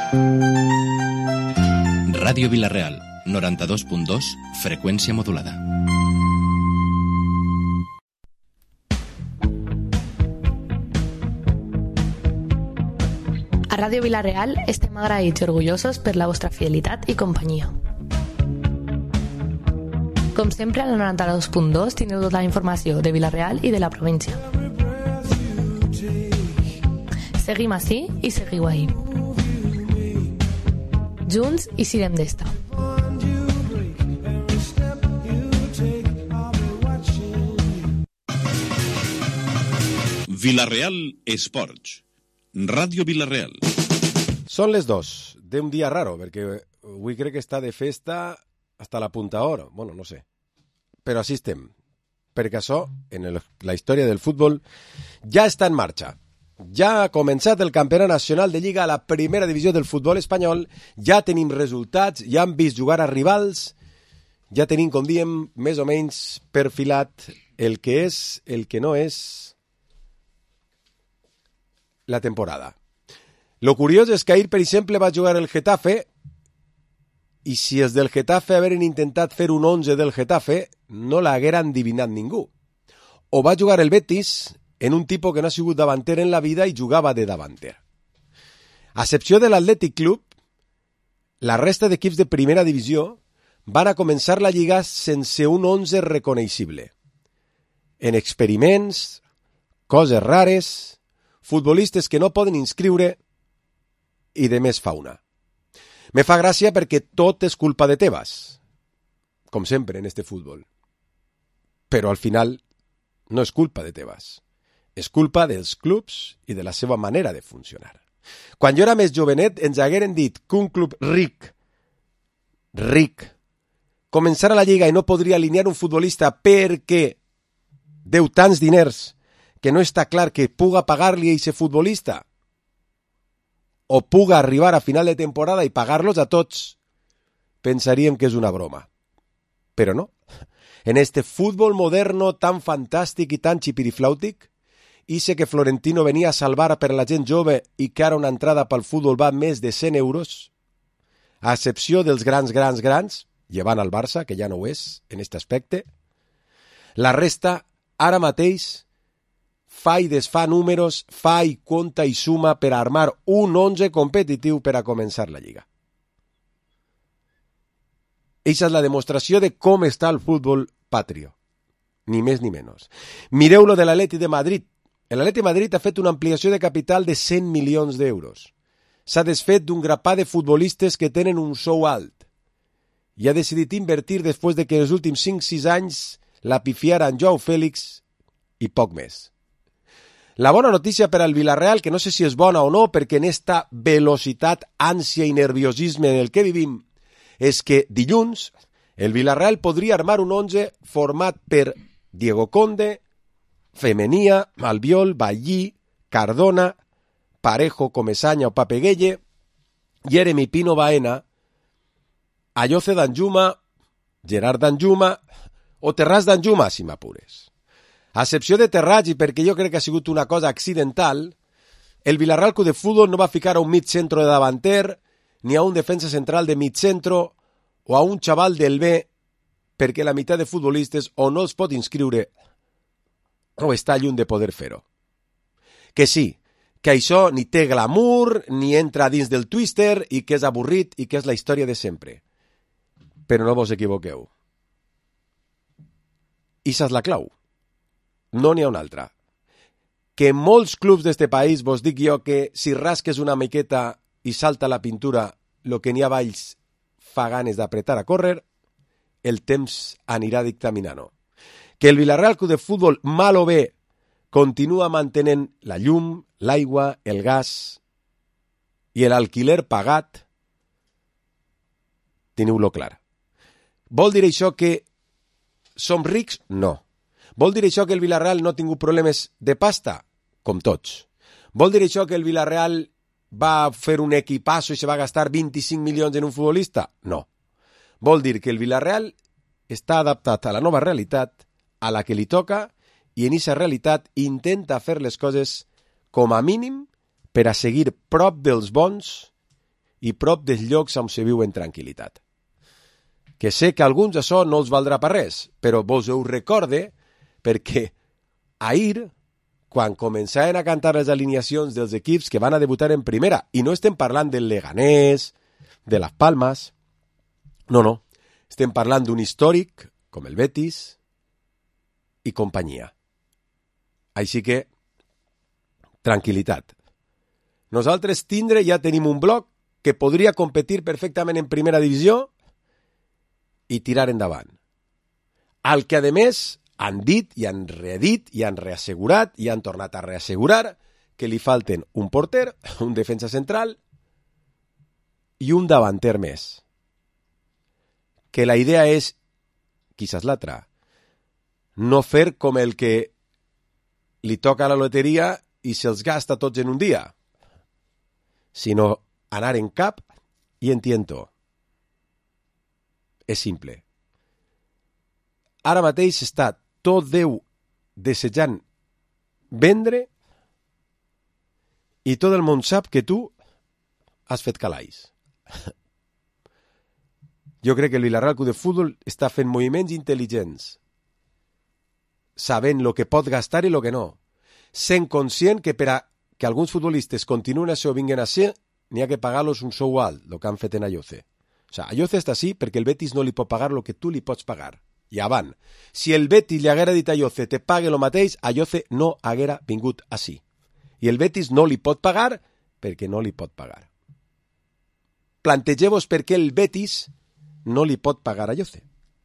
Ràdio Vila-real, 92.2, freqüència modulada. A Ràdio Vila-real estem agraïts i orgullosos per la vostra fidelitat i companyia. Com sempre, a la 92.2 teniu tota la informació de Vila-real i de la província. Seguim ací i seguiu ahí. Junts i sirem d'esta. Vila-real Esports. Ràdio Vila-real. Són les 2 d'un dia raro, perquè avui crec que està de festa hasta la punta hora. Bueno, no sé. Però així estem. Perquè això, en la història del futbol, ja està en marxa. Ja ha començat el campionat nacional de Lliga a la primera divisió del futbol espanyol, ja tenim resultats, ja hem vist jugar a rivals, ja tenim, com diem, més o menys perfilat el que és, el que no és la temporada. Lo curiós és que ahir, per exemple, va jugar el Getafe, i si els del Getafe haveren intentat fer un 11 del Getafe, no l'hagueren adivinat ningú. O va jugar el Betis en un tipus que no ha sigut davanter en la vida i jugava de davanter. A excepció de l'Atlètic Club, la resta d'equips de primera divisió van a començar la Lliga sense un 11 reconeixible. En experiments, coses rares, futbolistes que no poden inscriure i de més fauna. Me fa gràcia perquè tot és culpa de Tebas, com sempre en este futbol. Però al final no és culpa de Tebas. És culpa dels clubs i de la seva manera de funcionar. Quan jo era més jovenet ens hagueren dit que un club ric, començara la Lliga i no podria alinear un futbolista perquè deu tants diners que no està clar que puga pagar-li a aquest futbolista o puga arribar a final de temporada i pagar-los a tots, pensaríem que és una broma. Però no. En este futbol moderno tan fantàstic i tan xipiriflàutic, i sé que Florentino venia a salvar per la gent jove i que ara una entrada pel futbol va més de 100 euros, a excepció dels grans, llevant al Barça, que ja no ho és en aquest aspecte, la resta, ara mateix, fa i desfà números, fa i compta i suma per armar un 11 competitiu per a començar la Lliga. Eixa és la demostració de com està el futbol patrio. Ni més ni menys. Mireu-lo de l'Atleti de Madrid. L'Atleti de Madrid ha fet una ampliació de capital de 100 milions d'euros. S'ha desfet d'un grapà de futbolistes que tenen un sou alt i ha decidit invertir després de que els últims 5-6 anys la pifiara en Joao Félix i poc més. La bona notícia per al Vila-real, que no sé si és bona o no, perquè en esta velocitat, ànsia i nerviosisme en el que vivim, és que dilluns el Vila-real podria armar un 11 format per Diego Conde, Femenia, Albiol, Ballí, Cardona, Parejo, Comesaña o Papeguelle, Jeremy Pino Baena, Ayoce Danjuma, Gerard Danjuma o Terrats Danjuma, si m'apures. A excepció de Terrats, i perquè jo crec que ha sigut una cosa accidental, el Vila-real Club de Futbol no va ficar a un mig centro de davanter, ni a un defensa central de mig centro, o a un xaval del B, perquè la meitat de futbolistes o no els pot inscriure o està lluny de poder fer-ho. Que sí, que això ni té glamour, ni entra dins del twister, i que és avorrit, i que és la història de sempre. Però no vos equivoqueu. Ixa és la clau. No n'hi ha una altra. Que en molts clubs d'este país vos dic jo que si rasques una miqueta i salta la pintura, lo que n'hi ha valls fa ganes d'apretar a córrer, el temps anirà dictaminant-ho. Que el Vila-real Club de Futbol, mal o bé, continua mantenent la llum, l'aigua, el gas i l'alquiler pagat, teniu-lo clar. Vol dir això que som rics? No. Vol dir això que el Vila-real no ha tingut problemes de pasta? Com tots. Vol dir això que el Vila-real va fer un equipasso i se va gastar 25 milions en un futbolista? No. Vol dir que el Vila-real està adaptat a la nova realitat, a la que li toca, i en aquesta realitat intenta fer les coses com a mínim per a seguir prop dels bons i prop dels llocs on se viu en tranquil·litat. Que sé que a alguns això no els valdrà per res, però vos ho recorde perquè ahir, quan començaven a cantar les alineacions dels equips que van a debutar en primera, i no estem parlant del Leganés, de Las Palmas, no, estem parlant d'un històric com el Betis i companyia. Així que, tranquil·litat. Nosaltres ja tenim un bloc que podria competir perfectament en primera divisió i tirar endavant. Al que, a més, han dit i han redit i han reassegurat i han tornat a reassegurar que li falten un porter, un defensa central i un davanter més. Que la idea és, quizás l'altra, no fer com el que li toca la loteria i se'ls gasta tots en un dia, sinó anar en cap i en tiento. És simple. Ara mateix està tot Déu desitjant vendre i tot el món sap que tu has fet calaix. Jo crec que el Villarreal Club de Futbol està fent moviments intel·ligents, sabent el que pot gastar i el que no, sent conscient que per a que alguns futbolistes continuen això o vinguin a ser, n'hi ha que pagar-los un sou alt, el que han fet en Ayoce. O sigui, Ayoce està així perquè el Betis no li pot pagar el que tu li pots pagar. I avant, si el Betis li haguera dit a Ayoce te pague el mateix, Ayoce no haguera vingut així. I el Betis no li pot pagar perquè no li pot pagar. Plantegeu-vos per què el Betis no li pot pagar a Ayoce.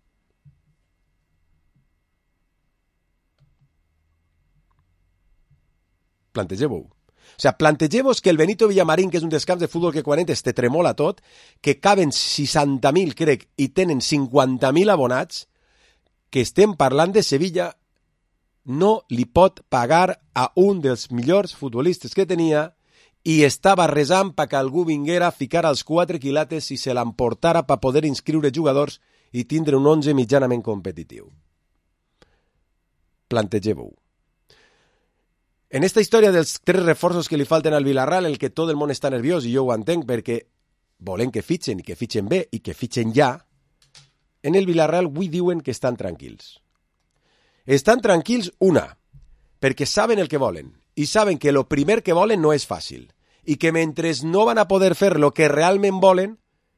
Plantegeu-ho. O sigui, plantegeu-vos que el Benito Villamarín, que és un dels camps de futbol que quan entres te tremola tot, que caben 60.000, crec, i tenen 50.000 abonats, que estem parlant de Sevilla, no li pot pagar a un dels millors futbolistes que tenia i estava resant perquè algú vinguera a ficar als 4 quilates i se l'emportara per poder inscriure jugadors i tindre un 11 mitjanament competitiu. Plantegeu-ho. En esta història dels 3 reforços que li falten al Villarreal, el que tot el món està nerviós, i jo ho entenc perquè volen que fitxen, i que fitxen bé, i que fitxen ja, en el Villarreal avui diuen que estan tranquils. Estan tranquils, una, perquè saben el que volen, i saben que el primer que volen no és fàcil, i que mentre no van a poder fer el que realment volen,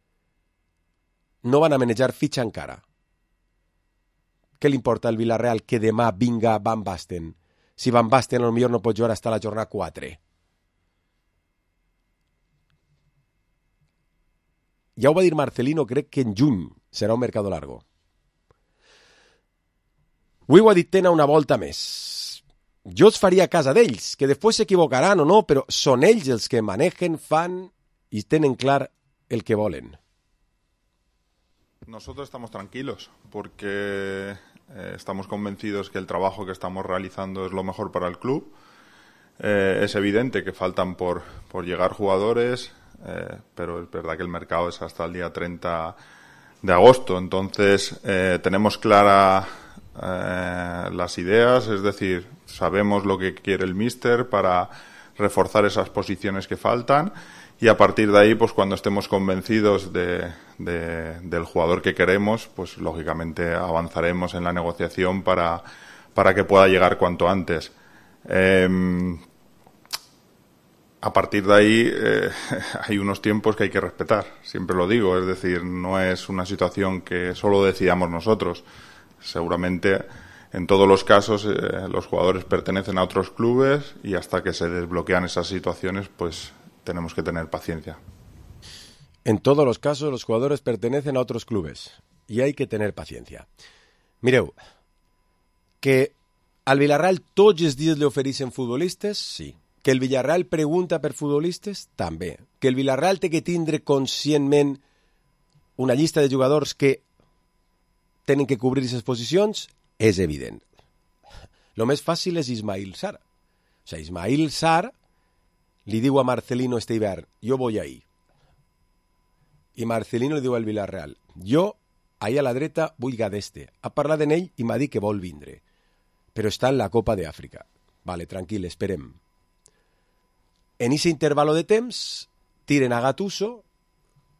no van a manejar fitxa encara. Què li importa al Villarreal que demà vinga Van Basten? Si Van Basten potser no pot jugar hasta la jornada 4. Ja ho va dir Marcelino, crec que en juny serà un mercado largo. Avui ho ha dit Tena una volta més. Jo els faria a casa d'ells, que després s'equivocaran o no, però són ells els que manejen, fan i tenen clar el que volen. Nosotros estamos tranquilos porque estamos convencidos que el trabajo que estamos realizando es lo mejor para el club. Es evidente que faltan por llegar jugadores, pero es verdad que el mercado es hasta el día 30 de agosto. Entonces tenemos claras las ideas, es decir, sabemos lo que quiere el míster para reforzar esas posiciones que faltan. Y a partir de ahí, pues cuando estemos convencidos del jugador que queremos, pues lógicamente avanzaremos en la negociación para que pueda llegar cuanto antes. A partir de ahí hay unos tiempos que hay que respetar, siempre lo digo, es decir, no es una situación que solo decidamos nosotros. Seguramente en todos los casos los jugadores pertenecen a otros clubes y hasta que se desbloquean esas situaciones, pues tenemos que tener paciencia. En todos los casos, los jugadores pertenecen a otros clubes y hay que tener paciencia. Mireu, que al Villarreal tots els dies li ofereixen futbolistes, sí. Que el Villarreal pregunta per futbolistes, també. Que el Villarreal té que tindre conscientment una llista de jugadors que tenen que cobrir aquestes posicions, és evident. Lo més fàcil és Ismail Sarr. O sigui, Ismail Sarr li diu a Marcelino este hivern, jo voy ahí. I Marcelino li diu al Villarreal, jo, ahí a la dreta, vull Gadeste. Ha parlat en ell i m'ha dit que vol vindre. Però està en la Copa d'Àfrica. Vale, tranquil, esperem. En aquest intervalo de temps, tiren a Gattuso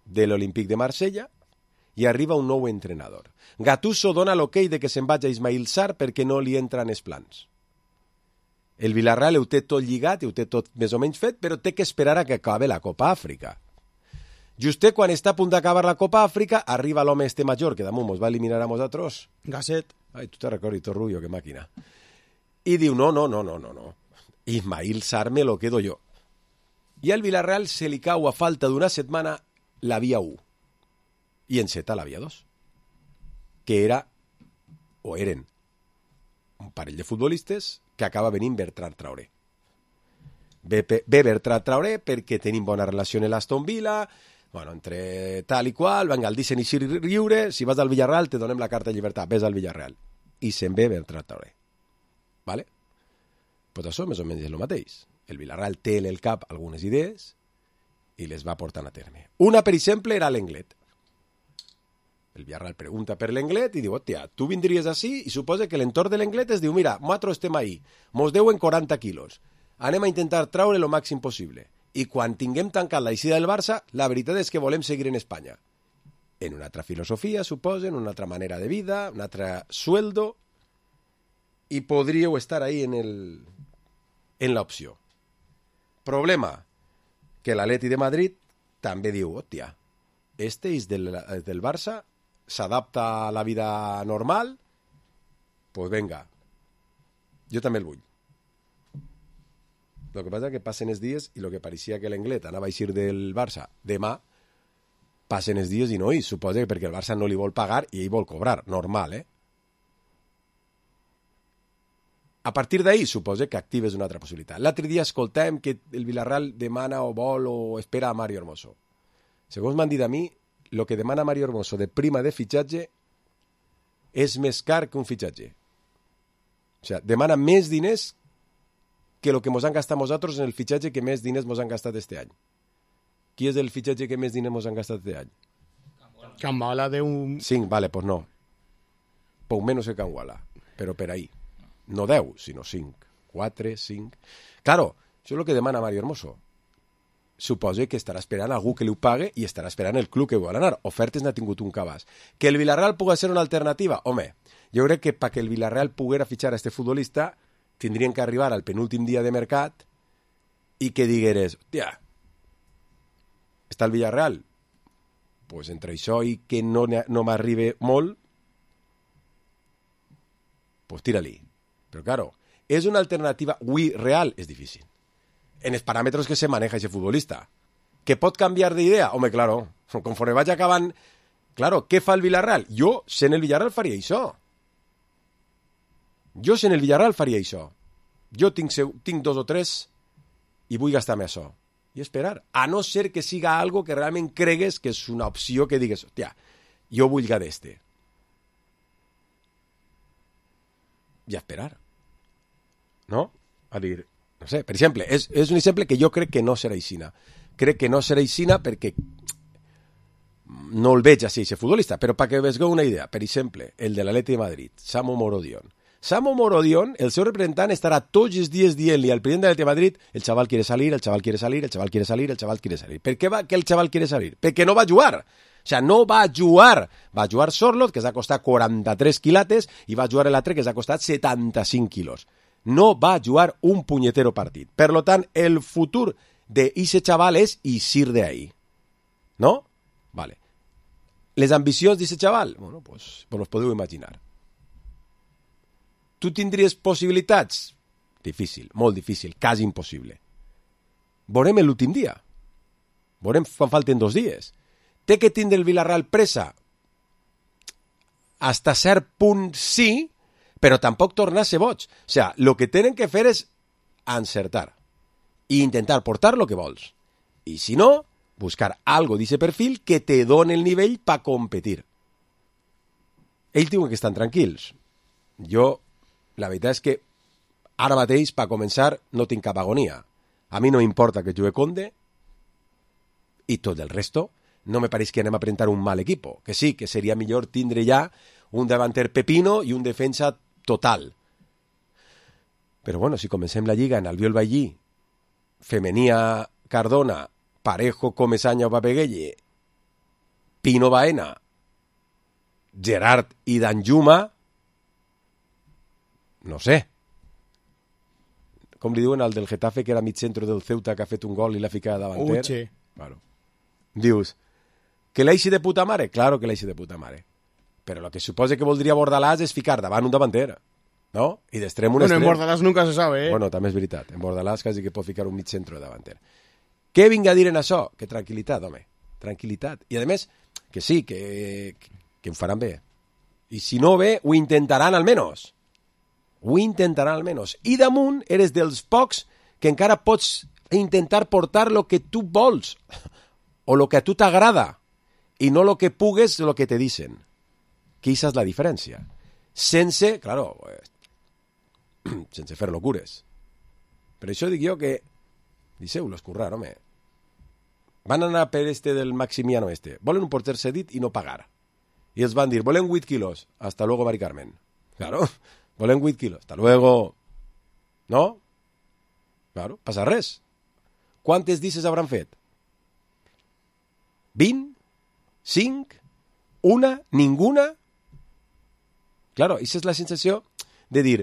de l'Olímpic de Marsella i arriba un nou entrenador. Gattuso dona l'ok de que se'n vagi a Ismail Sarr perquè no li entren els plans. El Villarreal ho té tot lligat i ho té tot més o menys fet, però té que esperar a que acabi la Copa Àfrica. Justet quan està a punt d'acabar la Copa Àfrica, arriba l'home este major, que damunt mos va eliminar a nosaltres. Gasset. Ai, tu te recordes, tot rullo, que màquina. I diu, no. Ismail Sarr me lo quedo yo. I al Villarreal se li cau a falta d'una setmana la via 1 i enceta la via 2, que era, o eren, un parell de futbolistes que acaba venint Bertrand Traoré. Ve Bertrand Traoré perquè tenim bona relació amb l'Aston Villa, bueno, entre tal i qual, venga, el deixen eixir lliure, si vas al Villarreal te donem la carta de llibertat, ves al Villarreal. I se'n ve Bertrand Traoré. Vale? Pues això més o menys és el mateix. El Villarreal té en el cap algunes idees i les va portant a terme. Una, per exemple, era l'Englet. El Villarreal pregunta per l'Englet i diu, hòstia, tu vindries així i suposa que l'entorn de l'Englet es diu, mira, nosaltres estem ahí, mos deuen 40 quilos, anem a intentar traure lo màxim possible i quan tinguem tancat la eixida del Barça, la veritat és que volem seguir en Espanya. En una altra filosofia, suposen, una altra manera de vida, un altre sueldo i podríeu estar ahí en l'opció. Problema, que l'Atleti de Madrid també diu, hòstia, este és del Barça, s'adapta a la vida normal, pues venga, jo també el vull. Lo que passa és que passen els dies i lo que pareixia que l'Englet anava a eixir del Barça demà, passen els dies i no, i suposa que perquè el Barça no li vol pagar i ell vol cobrar, normal, A partir d'ahir suposa que actives una altra possibilitat. L'altre dia escoltàvem que el Villarreal demana o vol o espera a Mario Hermoso. Segons m'han dit a mi, el que demana Mario Hermoso de prima de fitxatge és més car que un fitxatge. O sigui, demana més diners que el que mos han gastat nosaltres en el fitxatge que més diners mos han gastat este any. Qui és el fitxatge que més diners mos han gastat este any? Kambala de un... 5, vale, pues no. Poc menys que Kambala, però per ahí. No 10, sinó 5. 4, 5... Claro, això és el que demana Mario Hermoso. Suposa que estarà esperant algú que li ho pague i estarà esperant el club que vol anar. Ofertes n'ha tingut un cabàs. Que el Villarreal pugui ser una alternativa? Home, jo crec que perquè el Villarreal poguera fitxar a este futbolista tindrien que arribar al penúltim dia de mercat i que digueres, hòstia, està el Villarreal? Pues entre això i que no m'arribe molt, pues tira-li. Però, claro, és una alternativa avui real? És difícil. En els paràmetres que se maneja aquest futbolista. Que pot canviar d'idea? Home, claro, conforme vaig acabant... Claro, què fa el Villarreal? Jo, sent el Villarreal, faria això. Jo, sent el Villarreal, faria això. Jo tinc 2 o 3 i vull gastar-me això. I esperar. A no ser que siga algo que realment cregues que és una opció que digues, hòstia, jo vull ga d'este. I a esperar. No? A dir, no sé, per exemple, és un exemple que jo crec que no serà aixina. Crec que no serà aixina perquè no el veig així, aquest futbolista, però perquè vegeu una idea. Per exemple, el de l'Atleti de Madrid, Samu Morodion. Samu Morodion, el seu representant, estarà tots els dies dient-li al president de l'Atleti de Madrid el xaval quiere salir, el xaval quiere salir, el xaval quiere salir, el xaval quiere salir. Per què va que el xaval quiere salir? Perquè no va jugar. O sigui, no va jugar. Va jugar Sorloth, que s'ha costat 43 quilates, i va jugar l'altre, que s'ha costat 75 quilos. No va jugar un punyetero partit. Per lo tant, el futur d'eixe xaval és eixir d'ahí. No? Vale. Les ambicions d'eixe xaval? Bueno, pues los podeu imaginar. Tu tindries possibilitats? Difícil, molt difícil, quasi impossible. Veurem l'últim dia. Veurem quan falten 2 dies. Té que tindre el Villarreal pressa? Hasta cert punt sí, però tampoc tornar a ser boig. O sigui, el que tenen que fer és encertar i intentar portar lo que vols. I si no, buscar algo d'aquest perfil que te doni el nivell per competir. Ells diuen que estan tranquils. Jo, la veritat és que ara mateix, per començar, no tinc cap agonia. A mi no m'importa que jugui Conde i tot el resto. No me pareix que anem a presentar un mal equipo. Que sí, que seria millor tindre ja un davanter pepino i un defensa total. Però bueno, si comencem la lliga en Albiol Ballí, Femenia Cardona, Parejo, Comesaña o Papeguelle Pino Baena, Gerard i Danjuma, no sé. Com li diuen al del Getafe, que era mig centre del Ceuta, que ha fet un gol i l'ha ficat davanter? Uche. Bueno. Dius, que l'eixi de puta mare? Claro que l'eixi de puta mare. Però el que suposa que voldria Bordalàs és ficar davant un davanter, no? I d'extrem un extrem. En Bordalàs nunca se sabe, Bueno, també és veritat. En Bordalàs quasi que pot ficar un mig centre davanter. Què vinga a dir en això? Que tranquil·litat, home. Tranquil·litat. I, a més, que sí, que ho faran bé. I si no bé, ho intentaran almenys. Ho intentaran almenys. I damunt eres dels pocs que encara pots intentar portar lo que tu vols o lo que a tu t'agrada i no lo que pugues o lo que te dicen. Que esa és la diferència. Sense, claro, sense fer locures. Per això dic jo que deixeu-lo escurrar, home. Van anar per del Maximiano volen un porter cedit i no pagar. I els van dir, volem 8 quilos. Hasta luego, Mari Carmen. Claro, volem 8 quilos. Hasta luego. No? Claro, passa res. Quantes disses hauran fet? 20? 5? Una? Ninguna? Claro, aquesta és la sensació de dir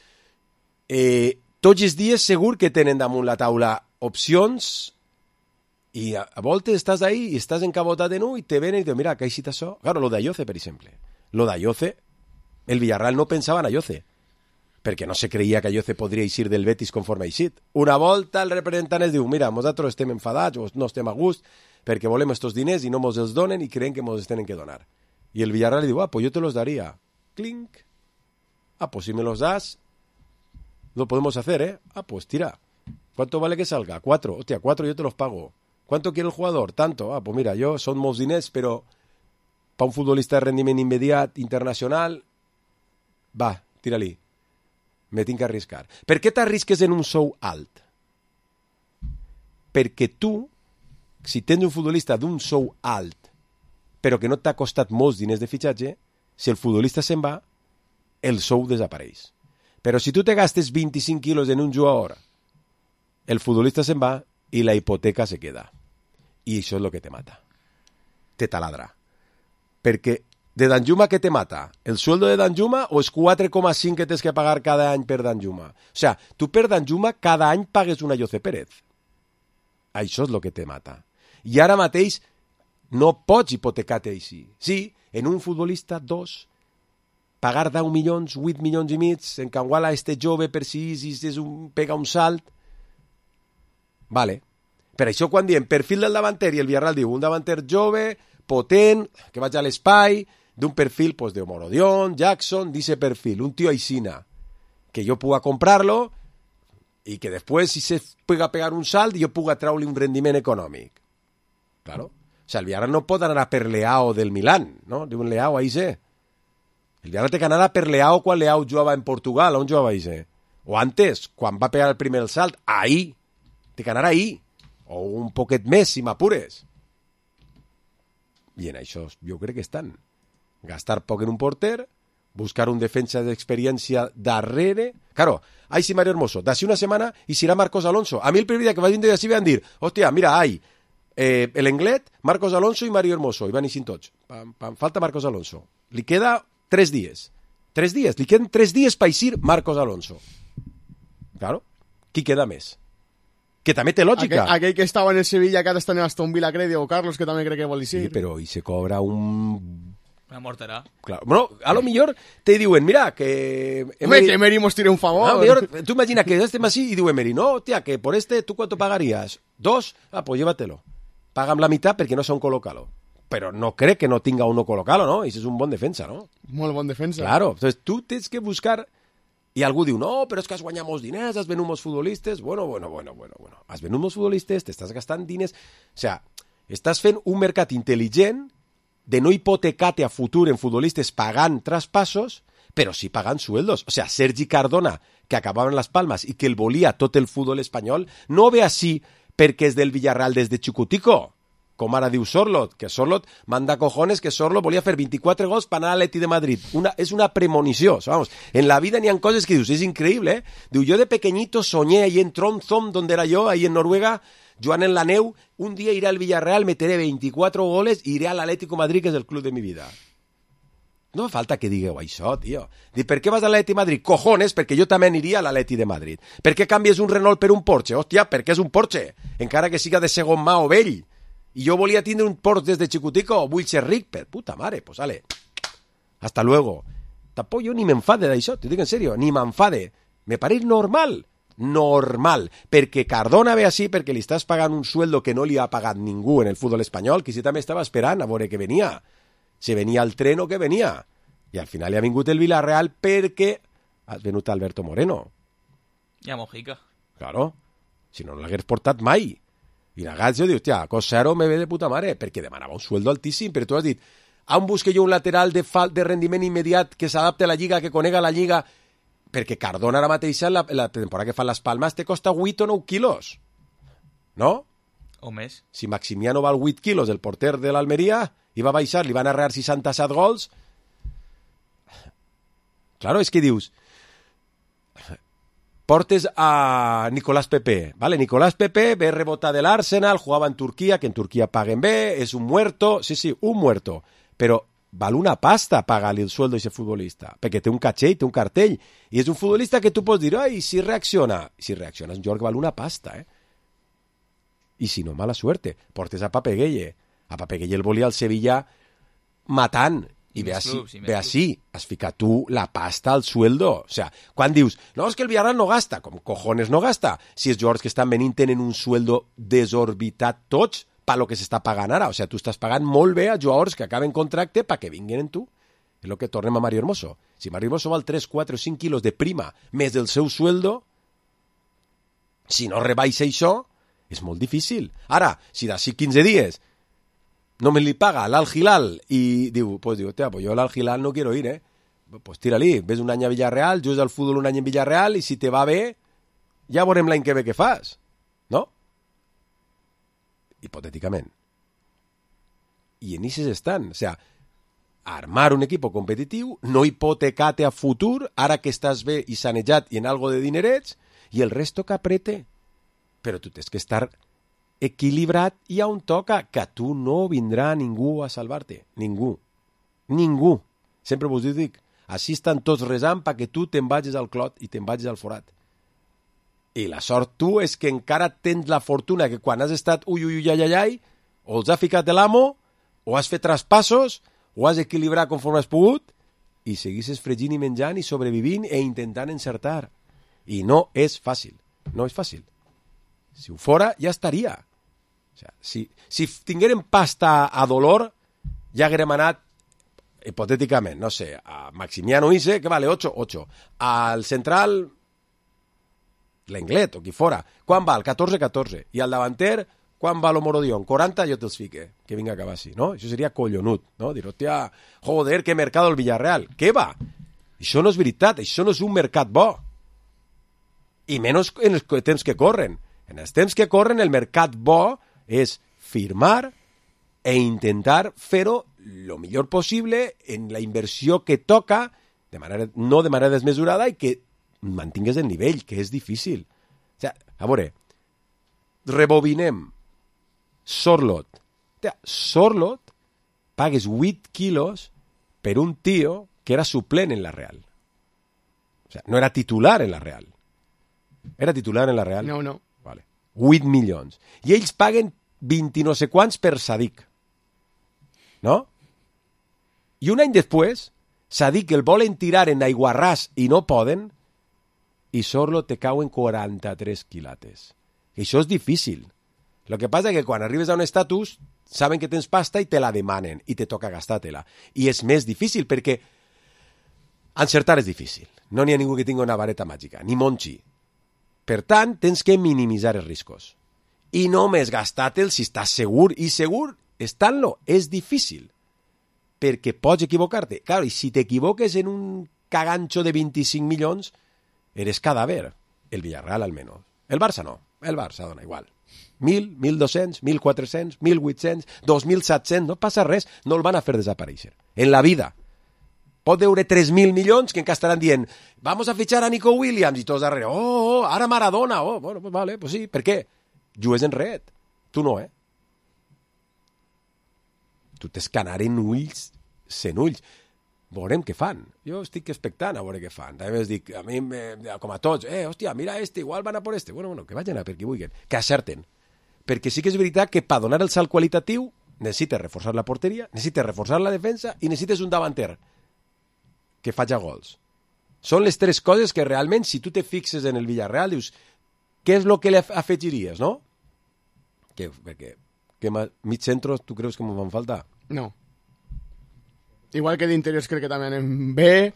tots els dies segur que tenen damunt la taula opcions i a voltes estàs ahí i estàs encabotat en un i te venen i te mira, que ha eixit això. Claro, lo d'Ayoce, per exemple. Lo d'Ayoce, el Villarreal no pensava en Ayoce, perquè no se creia que Ayoce podria eixir del Betis conforme ha eixit. Una volta el representant es diu, mira, nosaltres estem enfadats o no estem a gust perquè volem estos diners i no mos els donen i creiem que mos els tenen que donar. I el Villarreal li diu, pues yo te los daría. Clink. Pues si me los das, lo podemos hacer, pues tira. ¿Cuánto vale que salga? 4. Hostia, 4 yo te los pago. ¿Cuánto quiere el jugador? Tanto. Pues mira, son molts diners, però para un futbolista de rendiment immediat, internacional, va, tira-li. Me tinc que arriscar. Per què t'arrisques en un sou alt? Perquè tu, si tens un futbolista d'un sou alt, però que no t'ha costat molts diners de fitxatge, si el futbolista se'n va, el sou desapareix. Però si tu te gastes 25 quilos en un jugador, el futbolista se'n va i la hipoteca se queda. I això és el que te mata. Te taladra. Perquè de Danjuma, què te mata? El sueldo de Danjuma o és 4,5 que tens que pagar cada any per Danjuma? O sea, tu per Danjuma cada any pagues una Ayoce Pérez. Això és el que te mata. I ara mateix no pots hipotecar-te així. Sí, en un futbolista, 2, pagar 10 milions, 8 milions i mig, en Canguala este jove per si pega un salt. Vale. Per això quan diem perfil del davanter i el Villarreal diu un davanter jove, potent, que vaig a l'espai, d'un perfil pues, de Morodion, Jackson, dice perfil, un tío aixina, que jo puga comprar-lo i que després si se puga pegar un salt jo puga treure-li un rendiment econòmic. Claro. O sea, el Villarreal no pot anar per Leao del Milán, no? Diu un Leao ahí sé. El Villarreal té que anar per Leao quan Leao jugava en Portugal, on jugava ahí sé. O antes, quan va pegar el primer salt, ahí. Té que anar ahí. O un poquet més, si m'apures. I en això jo crec que estan. Gastar poc en un porter, buscar un defensa d'experiència darrere. Claro, ahí sí Mario Hermoso, d'ací una setmana i serà Marcos Alonso. A mi el primer dia que vaig vindre d'ací van dir, hòstia, mira, el Englet, Marcos Alonso i Mario Hermoso, i van eixint tots. Pam, pam, falta Marcos Alonso. Li queda 3 dies. 3 dies, li queden 3 dies per eixir Marcos Alonso. Claro, qui queda més? Que també té lògica. Aquell que estava en el Sevilla, que ara està en Aston Villa, crec, Diego Carlos, que també crec que vol eixir. Sí, però i se cobra una morterà. Claro. Bueno, a lo millor te diuen, mira, que... Hombre, que Emery mos tire un favor. No, millor, tú imagina que estem así y diu Emery, no, tía, que por ¿tú cuánto pagarías? 2, pues llévatelo. Págame la mitad perquè no son colócalo. Pero no crec que no tinga uno colócalo, ¿no? Y ese es un bon defensa, ¿no? Molt bon defensa. Claro, entonces tú tens que buscar... I algú diu, no, però és que has guanyat molts diners, has venut molts futbolistes. Bueno. Has venut molts futbolistes, t'estàs gastant diners... O sea, estàs fent un mercat intel·ligent de no hipotecar-te a futur en futbolistes pagant traspassos, però sí pagant sueldos. O sea, Sergi Cardona, que acabava en Las Palmas i que el volia tot el futbol espanyol, no ve així perquè és del Villarreal des de Chicutico, com ara diu Sorlot, que Sorlot manda cojones que Sorlot volia fer 24 gols per anar a l'Atleti de Madrid. És una premonició. Vamos, en la vida n'hi ha coses que dius, és increïble, Diu, yo de pequeñito soñé ahí en Tromsø, donde era yo, ahí en Noruega, jugant en la neu, un dia iré al Villarreal, meteré 24 goles i iré a l'Atlético Madrid, que és el club de mi vida. No fa falta que digueu això, tio. Dic, per què vas a l'Atleti de Madrid? Cojones, perquè jo també aniria a l'Atleti de Madrid. Per què canvies un Renault per un Porsche? Hòstia, perquè és un Porsche, encara que siga de segon mà o vell. I jo volia tindre un Porsche des de xicutico, vull ser ric, per puta mare, pues vale. Hasta luego. Tampoc jo ni m'enfade d'això, t'ho dic en serio, ni m'enfade. Me pareix normal, perquè Cardona ve així perquè li estàs pagant un sueldo que no li ha pagat ningú en el futbol espanyol, que si també estava esperant a veure que venia. Si venia el tren o que venia. I al final li ha vingut el Villarreal perquè has venut Alberto Moreno. I a Mojica. Claro, si no l'hagués portat mai. I Nagazio diu, hòstia, Cosero me ve de puta mare, perquè demanava un sueldo altíssim, però tu has dit, on busque jo un lateral de rendiment immediat que s'adapte a la Lliga, que conega la Lliga, perquè Cardona ara mateix, la temporada que fan les Palmes, te costa 8 o 9 quilos. No? O més. Si Maximiano val 8 quilos, el porter de l'Almeria, i va baixar, li van arrear 67 gols. Claro, és que dius, portes a Nicolás Pepe, ¿vale? Nicolás Pepe ve rebotar del Arsenal, jugaba en Turquía, que en Turquía paguen bé, es un muerto, sí, un muerto, però val una pasta pagar-li el sueldo a ese futbolista, perquè té un caché, té un cartell, i és un futbolista que tu pots dir, ai, si reacciona, un joc val una pasta, I si no, mala suerte, portes a Papegueye el volia al Sevilla matant, i ve així, has ficat tu la pasta al sueldo. O sea, quan dius, no, és que el Villarreal no gasta, com cojones no gasta? Si els jugadors que estan venint tenen un sueldo desorbitat tots per lo que s'està pagant ara. O sea, tu estàs pagant molt bé a jugadors que acaben contracte perquè vinguin en tu. És el que tornem a Mario Hermoso. Si Mario Hermoso val 3, 4 o 5 quilos de prima més del seu sueldo, si no rebaixa això, és molt difícil. Ara, si d'ací 15 dies no me li paga al Al-Hilal y digo, pues yo al Al-Hilal no quiero ir, pues tira-li, ves un any a Villarreal, jugues al fútbol un any en Villarreal i si te va bé, ja veurem l'any que ve què fas, no? Hipotèticament. I en ixes estan, o sea, armar un equipo competitiu, no hipotecar-te a futur, ara que estàs bé i sanejat i en algo de dinerets, i el resto que aprete. Però tu tens que estar equilibrat i on toca, que tu no vindrà ningú a salvar-te. Ningú. Sempre vos dic, així estan tots resant perquè tu te'n vagis al clot i te'n vagis al forat. I la sort tu és que encara tens la fortuna que quan has estat ui, o els ha ficat l'amo, o has fet traspassos, o has equilibrat conforme has pogut, i seguisses fregint i menjant i sobrevivint e intentant encertar. I no és fàcil. No és fàcil. Si ho fora, ja estaria. O sigui, si tinguérem pasta a dolor, ja haguérem anat, hipotèticament, no sé, a Maximiano Ise, que vale 8, al central, l'Englet o qui fora, quan val? 14, i al davanter, quan val Morodion? 40, jo te'ls fique, que vinga a acabar així, no? Això seria collonut, no? Dir, hòstia, joder, que mercado el Villarreal, què va? Això no és veritat, això no és un mercat bo, i menys en els temps que corren. En els temps que corren, el mercat bo és firmar e intentar fer-ho el millor possible en la inversió que toca, no de manera desmesurada, i que mantingues el nivell, que és difícil. O sigui, a veure, rebobinem. Sorlot. Sorlot pagues 8 quilos per un tio que era suplent en la Real. O sigui, no era titular en la Real. Era titular en la Real? No. Vale. 8 milions. I ells paguen 20 no sé quants per Sadik. No? I un any després, Sadik el volen tirar en aiguarràs i no poden, i Sorlo te cau en 43 quilates. I això és difícil. El que passa és que quan arribes a un estatus, saben que tens pasta i te la demanen, i te toca gastar-te-la. I és més difícil, perquè encertar és difícil. No n'hi ha ningú que tingui una vareta màgica, ni Monchi. Per tant, tens que minimitzar els riscos. I només gastar-te'l si estàs segur, i segur, estant-lo, és difícil. Perquè pots equivocar-te. Clar, i si t'equivoques en un caganxo de 25 milions, eres cadàver. El Villarreal, almenys. El Barça no. El Barça dona igual. 1.000, 1.200, 1.400, 1.800, 2.700, no passa res, no el van a fer desaparèixer. En la vida. Pot veure 3.000 milions que encara estaran dient vamos a fichar a Nico Williams i tots darrere, ara Maradona, bueno, pues vale, pues sí, per què? jugues en red. Tu no, Tu t'escanar en ulls, sent ulls. Veurem què fan. Jo estic expectant a veure què fan. També dic, a mi, com a tots, hòstia, mira igual van a por Bueno, que vagin a per qui vulguin. Que acerten. Perquè sí que és veritat que per donar el salt qualitatiu necessites reforçar la porteria, necessites reforçar la defensa i necessites un davanter que faci gols. Són les tres coses que realment, si tu te fixes en el Villarreal, dius, què és el que li afegiries, no? Perquè mig centros, tu creus que m'ho fan falta? No. Igual que d'interiors crec que també anem bé.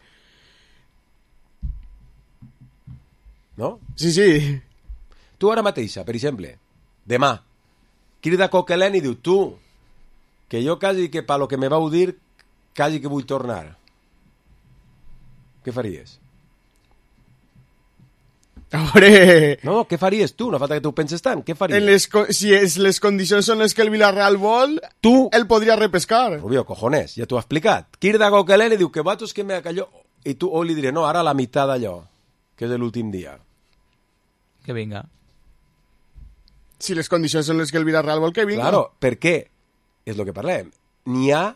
No? Sí. Tu ara mateixa, per exemple, demà, crida Coquelin i diu, tu, que jo quasi que per lo que me vau dir, quasi que vull tornar. Què faries? A veure... No, què faries tu? No falta que tu ho penses tant. Què faries? Si les condicions són les que el Villarreal vol, tu el podria repescar. Rubio, cojones, ja t'ho ha explicat. Crida Coquelin i diu que vatos que me calló. I tu li diré, no, ara la meitat d'allò, que és l'últim dia. Que vinga. Si les condicions són les que el Villarreal vol que vinga. Claro, per què? És el que parlem. N'hi ha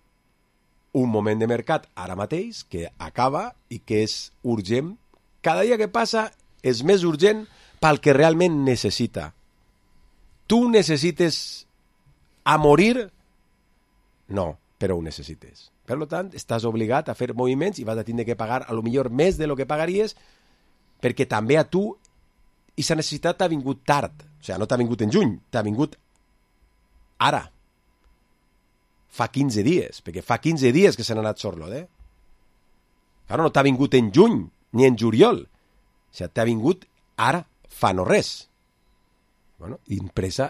un moment de mercat ara mateix que acaba i que és urgent. Cada dia que passa és més urgent pel que realment necessita. Tu necessites a morir? No, però ho necessites. Per tant, estàs obligat a fer moviments i vas a tindre que pagar a lo millor més de lo que pagaries perquè també a tu aquesta necessitat t'ha vingut tard. O sigui, no t'ha vingut en juny, t'ha vingut ara. Fa 15 dies, perquè fa 15 dies que se n'ha anat Sorlot, Ara no t'ha vingut en juny, ni en juliol. O sigui, t'ha vingut ara, fa no res. Bueno, impresa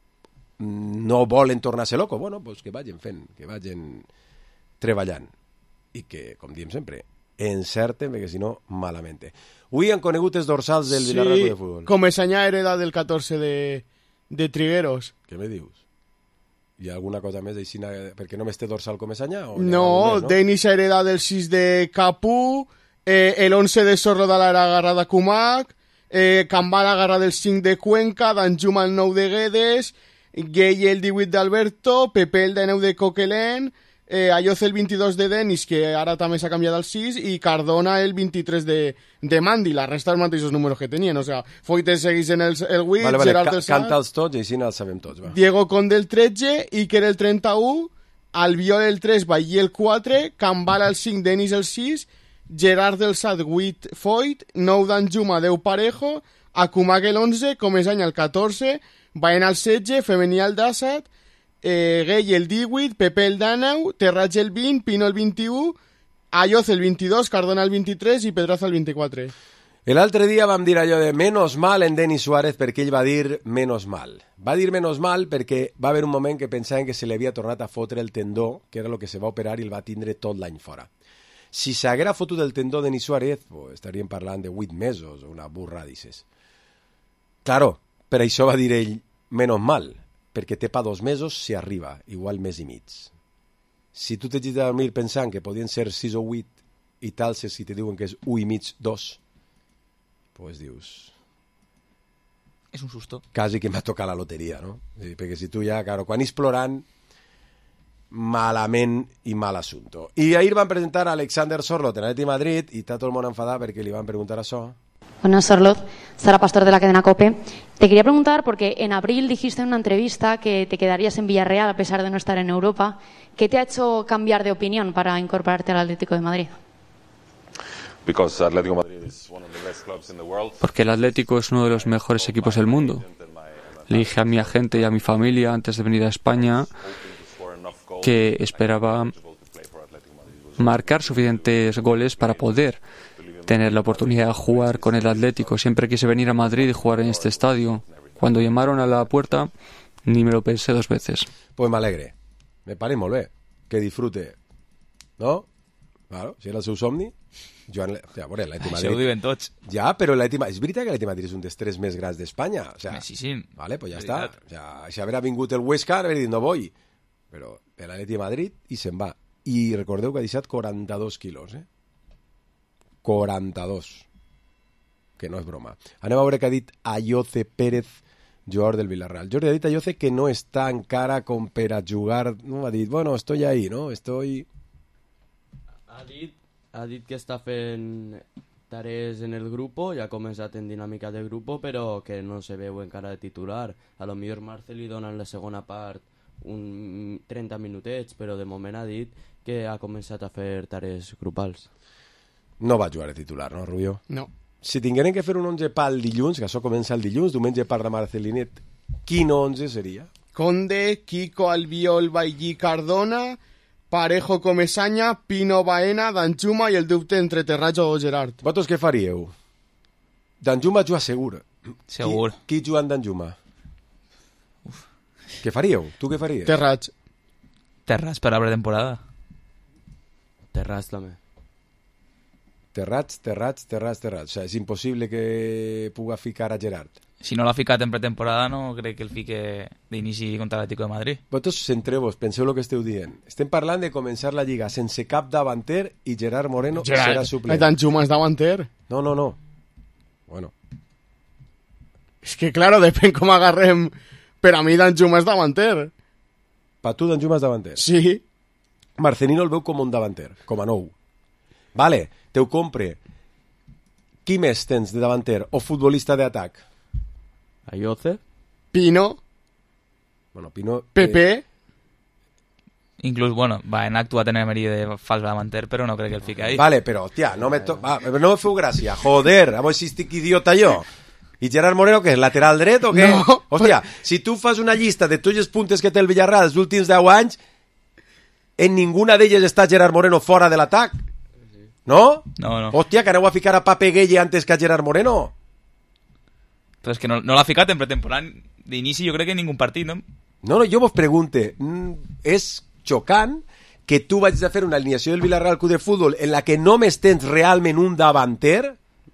no volen tornar-se loco. Bueno, pues que vagin fent, que vagin treballant. I que, com diem sempre, encerten, perquè si no, malament. Avui han conegut els dorsals del Villarreal de Futbol. Sí, Comesaña hereda del 14 de Trigueros. Què me dius? Hi ha alguna cosa més d'aixina? Perquè només té dorsal Comesaña? No, Denis hereda del 6 de Capú, el 11 de Sorlot agarra de Kumak, Cambal agarra del 5 de Cuenca, Danjuma el 9 de Guedes, Gay el 18 d'Alberto, Pepe el 19 de Coquelin, Ayoz el 22 de Denis, que ara també s'ha canviat al 6, i Cardona el 23 de Mandi. La resta els mateixos números que tenien. O sea, Foytes seguís en el 8, vale, Gerard el 7, canta'ls tots i així els sabem tots. Va. Diego Conde el 13, Iker el 31, Albiol el 3, Vallí el 4, Cambal el 5, Denis el 6, Gerard el 7, 8, Foyt, 9 d'Anjuma, 10 Parejo, Akumak el 11, Comesaña el 14, Baena el 16, Femení el 17, Gay el 18, Pepe el 19, Terratge el 20, Pino el 21, Ayoz el 22, Cardona el 23 i Pedraza el 24. L'altre dia vam dir allò de menos mal en Denis Suárez perquè ell va dir menos mal. Va dir menos mal perquè va haver un moment que pensaven que se li havia tornat a fotre el tendó, que era el que se va operar i el va tindre tot l'any fora. Si s'haguera fotut el tendó de Denis Suárez, pues, estaríem parlant de 8 mesos o una burra, dices. Claro, per això va dir ell menos mal, perquè té pa 2 mesos si arriba, igual mes i mig. Si tu t'has de dormir pensant que podien ser 6 o 8 i tal, si te diuen que és 1 i mig, 2, pues dius... És un susto. Quasi que m'ha tocat la loteria, no? Perquè si tu ja, claro, quan és plorant, malament i mal assunto. I ahir van presentar a Alexander Sorlot en l'Atleti Madrid i està tot el món enfadat perquè li van preguntar això. Bueno, Sorlot, Sara Pastor de la cadena COPE. Te quería preguntar, porque en abril dijiste en una entrevista que te quedarías en Villarreal a pesar de no estar en Europa. ¿Qué te ha hecho cambiar de opinión para incorporarte al Atlético de Madrid? Porque el Atlético es uno de los mejores equipos del mundo. Le dije a mi agente y a mi familia antes de venir a España que esperaba marcar suficientes goles para poder tener la oportunidad de jugar con el Atlético. Siempre quise venir a Madrid y jugar en este estadio. Cuando llamaron a la puerta, ni me lo pensé 2 veces. Pues me alegre. Me parece molt bé. Que disfrute. ¿No? Claro, si era el seu somni. Joan, a veure, l'Atleti Madrid... Això ho diuen tots. Ja, però l'Atleti Madrid... És veritat que l'Atleti Madrid és un dels 3 més grans d'Espanya. O sea, sí. Vale, pues ja està. O sea, si haver vingut el Huesca, haver dit no vull. Però l'Atleti Madrid i se'n va. I recordeu que ha deixat 42 quilos, 42. Que no és broma. Anem a veure què ha dit Ayoze Pérez jugador del Villarreal. Jordi ha dit allò que no està encara com per a jugar, no? Ha dit, bueno, estoy ahí, no? Estoy... Ha dit que està fent tarees en el grupo, ja ha començat en dinàmica de grupo, però que no se veu encara de titular. A lo millor Marcel li dona en la segona part 30 minutets, però de moment ha dit que ha començat a fer tarees grupals. No va jugar de titular, no, Rubio? No. Si tingueren que fer un 11 pel dilluns, que això comença el dilluns, diumenge parla Marcelinet, quin 11 seria? Conde, Kiko, Albiol, Bailly, Cardona, Parejo, Comesaña, Pino, Baena, Danjuma i el dubte entre Terrats o Gerard. Vosaltres què faríeu? Danjuma juga segur. Segur. Qui juga en Danjuma? Què faríeu? Tu què faries? Terrats. Terrats per la pretemporada. Terrats també. Terrats. O sigui, és impossible que puga ficar a Gerard. Si no l'ha ficat en pretemporada, no crec que el fique d'inici contra l'Atlético de Madrid. Vosaltres centreu-vos, penseu el que esteu dient. Estem parlant de començar la Lliga sense cap davanter i Gerard Moreno serà suplent. Danjuma és davanter. No. Bueno. És que, claro, depèn com agarrem. Per a mi Danjuma és davanter. Per tu Danjuma és davanter? Sí. Marcelino el veu com un davanter, com a nou. Vale, te ho compre. Qui més tens de davanter o futbolista d'atac? Ayoce. Pino. Bueno, Pino... Pepe. Inclús, bueno, Baena ha actuat en Emery de fals davanter, però no crec que el fique ahí. Vale, però, hòstia, no me feu gràcia. Joder, a veure si estic idiota jo. I Gerard Moreno, què és, lateral dret o què? No. Hòstia, si tu fas una llista de tots els puntes que té el Villarreal els últims 10 anys, en ninguna d'elles està Gerard Moreno fora de l'atac. No? No. Hòstia, que aneu a ficar a Pape Gueye antes que a Gerard Moreno. Però és que no l'ha ficat en pretemporada d'inici, jo crec que en ningú partit, no? No, jo vos pregunte, és xocant que tu vagis a fer una alineació del Villarreal Club de Futbol en la que només tens realment un davanter?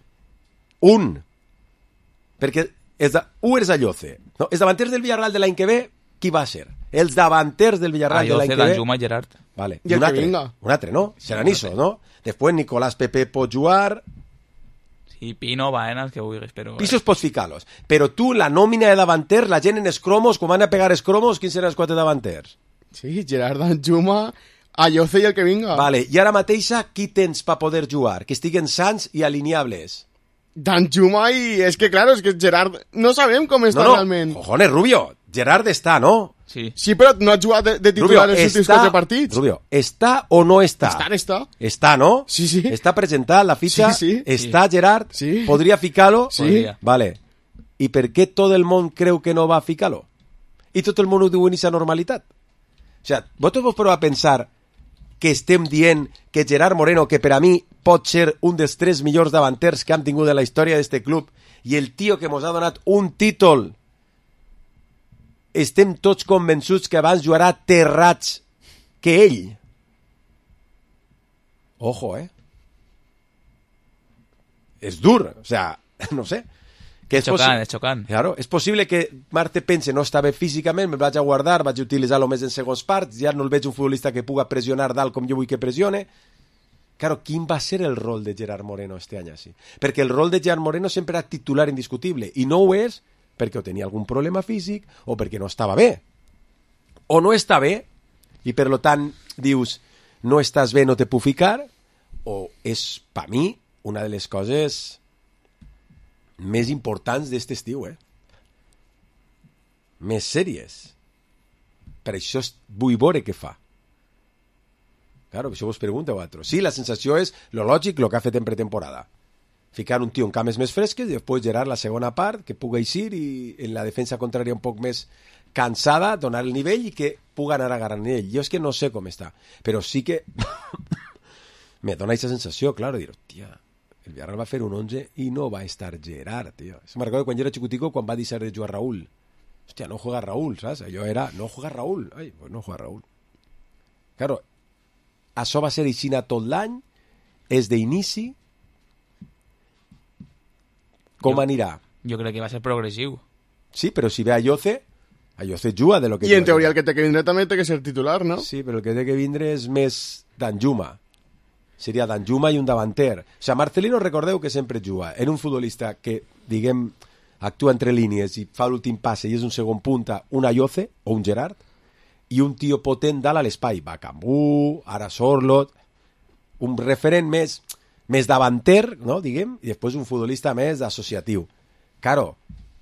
Un. Perquè un és Alloce. No? Els davanters del Villarreal de l'any que ve, qui va ser? Els davanters del Villarreal de l'any que ve... Danjuma, Gerard. Vale. I el que vinga. Un altre, no? Serà Niso, no? Després Nicolás Pepe pot jugar... Sí, Pino, Baena, els que vulguis, però... Pisos pots ficar-los. Però tu, la nòmina de davanters, la gent en escromos, quan van a pegar escromos, quins seran els 4 davanters? Sí, Gerard, Danjuma, Ayoce i el que vinga. Vale, i ara mateixa, qui tens per poder jugar? Que estiguen sants i alineables. Danjuma i... És que, claro, és que Gerard... No sabem com està realment. Cojones, Rubio, Gerard està, no? Sí, però no ha jugat de titular els últims 4 partits. Rubio, està o no està? Està. Està, no? Sí. Està presentat la fitxa? Sí. Està Gerard? Sí. Podria ficar-lo? Sí. Podria. Vale. I per què tot el món creu que no va ficar-lo? I tot el món ho diu en aquesta normalitat? O sigui, vosaltres vos proveu a pensar que estem dient que Gerard Moreno, que per a mi pot ser un dels 3 millors davanters que han tingut en la història d'este club, i el tio que mos ha donat un títol, estem tots convençuts que abans jugarà Terrats que ell. Ojo, És dur, o sea, no sé. Que és xocant. Claro, és possible que Marte pense no està bé físicament, me vaig a guardar, vaig a utilitzar-lo més en segons parts, ja no el veig un futbolista que puga pressionar dalt com jo vull que pressione. Claro, quin va ser el rol de Gerard Moreno este any així? Perquè el rol de Gerard Moreno sempre era titular indiscutible, i no ho és perquè o tenia algun problema físic o perquè no estava bé. O no està bé, i per lo tant dius, no estàs bé, no te puc ficar, o és, per mi, una de les coses més importants d'aquest estiu, Més sèries. Per això vull veure què fa. Claro, això vos pregunta a vosaltres. Sí, la sensació és lo lògic, lo que ha fet en pretemporada. Ficar un tio en cames més fresques i després Gerard la segona part, que puga eixir i en la defensa contrària un poc més cansada, donar el nivell i que puga anar agarrant ell. Jo és que no sé com està, però sí que me dona aquesta sensació, claro, dir, hòstia, el Villarreal va fer un 11 i no va estar Gerard, tio. Me'n recordo quan jo era xicutico, quan va deixar de jugar Raúl. Hòstia, no juega Raúl, saps? Allò era, no juega Raúl. Ai, pues no juega Raúl. Claro, això va ser aixina tot l'any, és d'inici. Com anirà? Jo crec que va ser progressiu. Sí, però si ve Ayoce juga de lo que... I en teoria el que té que vindre també té que ser titular, no? Sí, però el que té que vindre és més Danjuma. Seria Danjuma i un davanter. O sigui, Marcelino, recordeu que sempre juga en un futbolista que, diguem, actua entre línies i fa l'últim passe i és un segon punta, un Ayoce o un Gerard, i un tio potent dalt a l'espai, Bakambu, ara Sorloth, un referent més davanter, no, diguem, i després un futbolista més associatiu. Claro,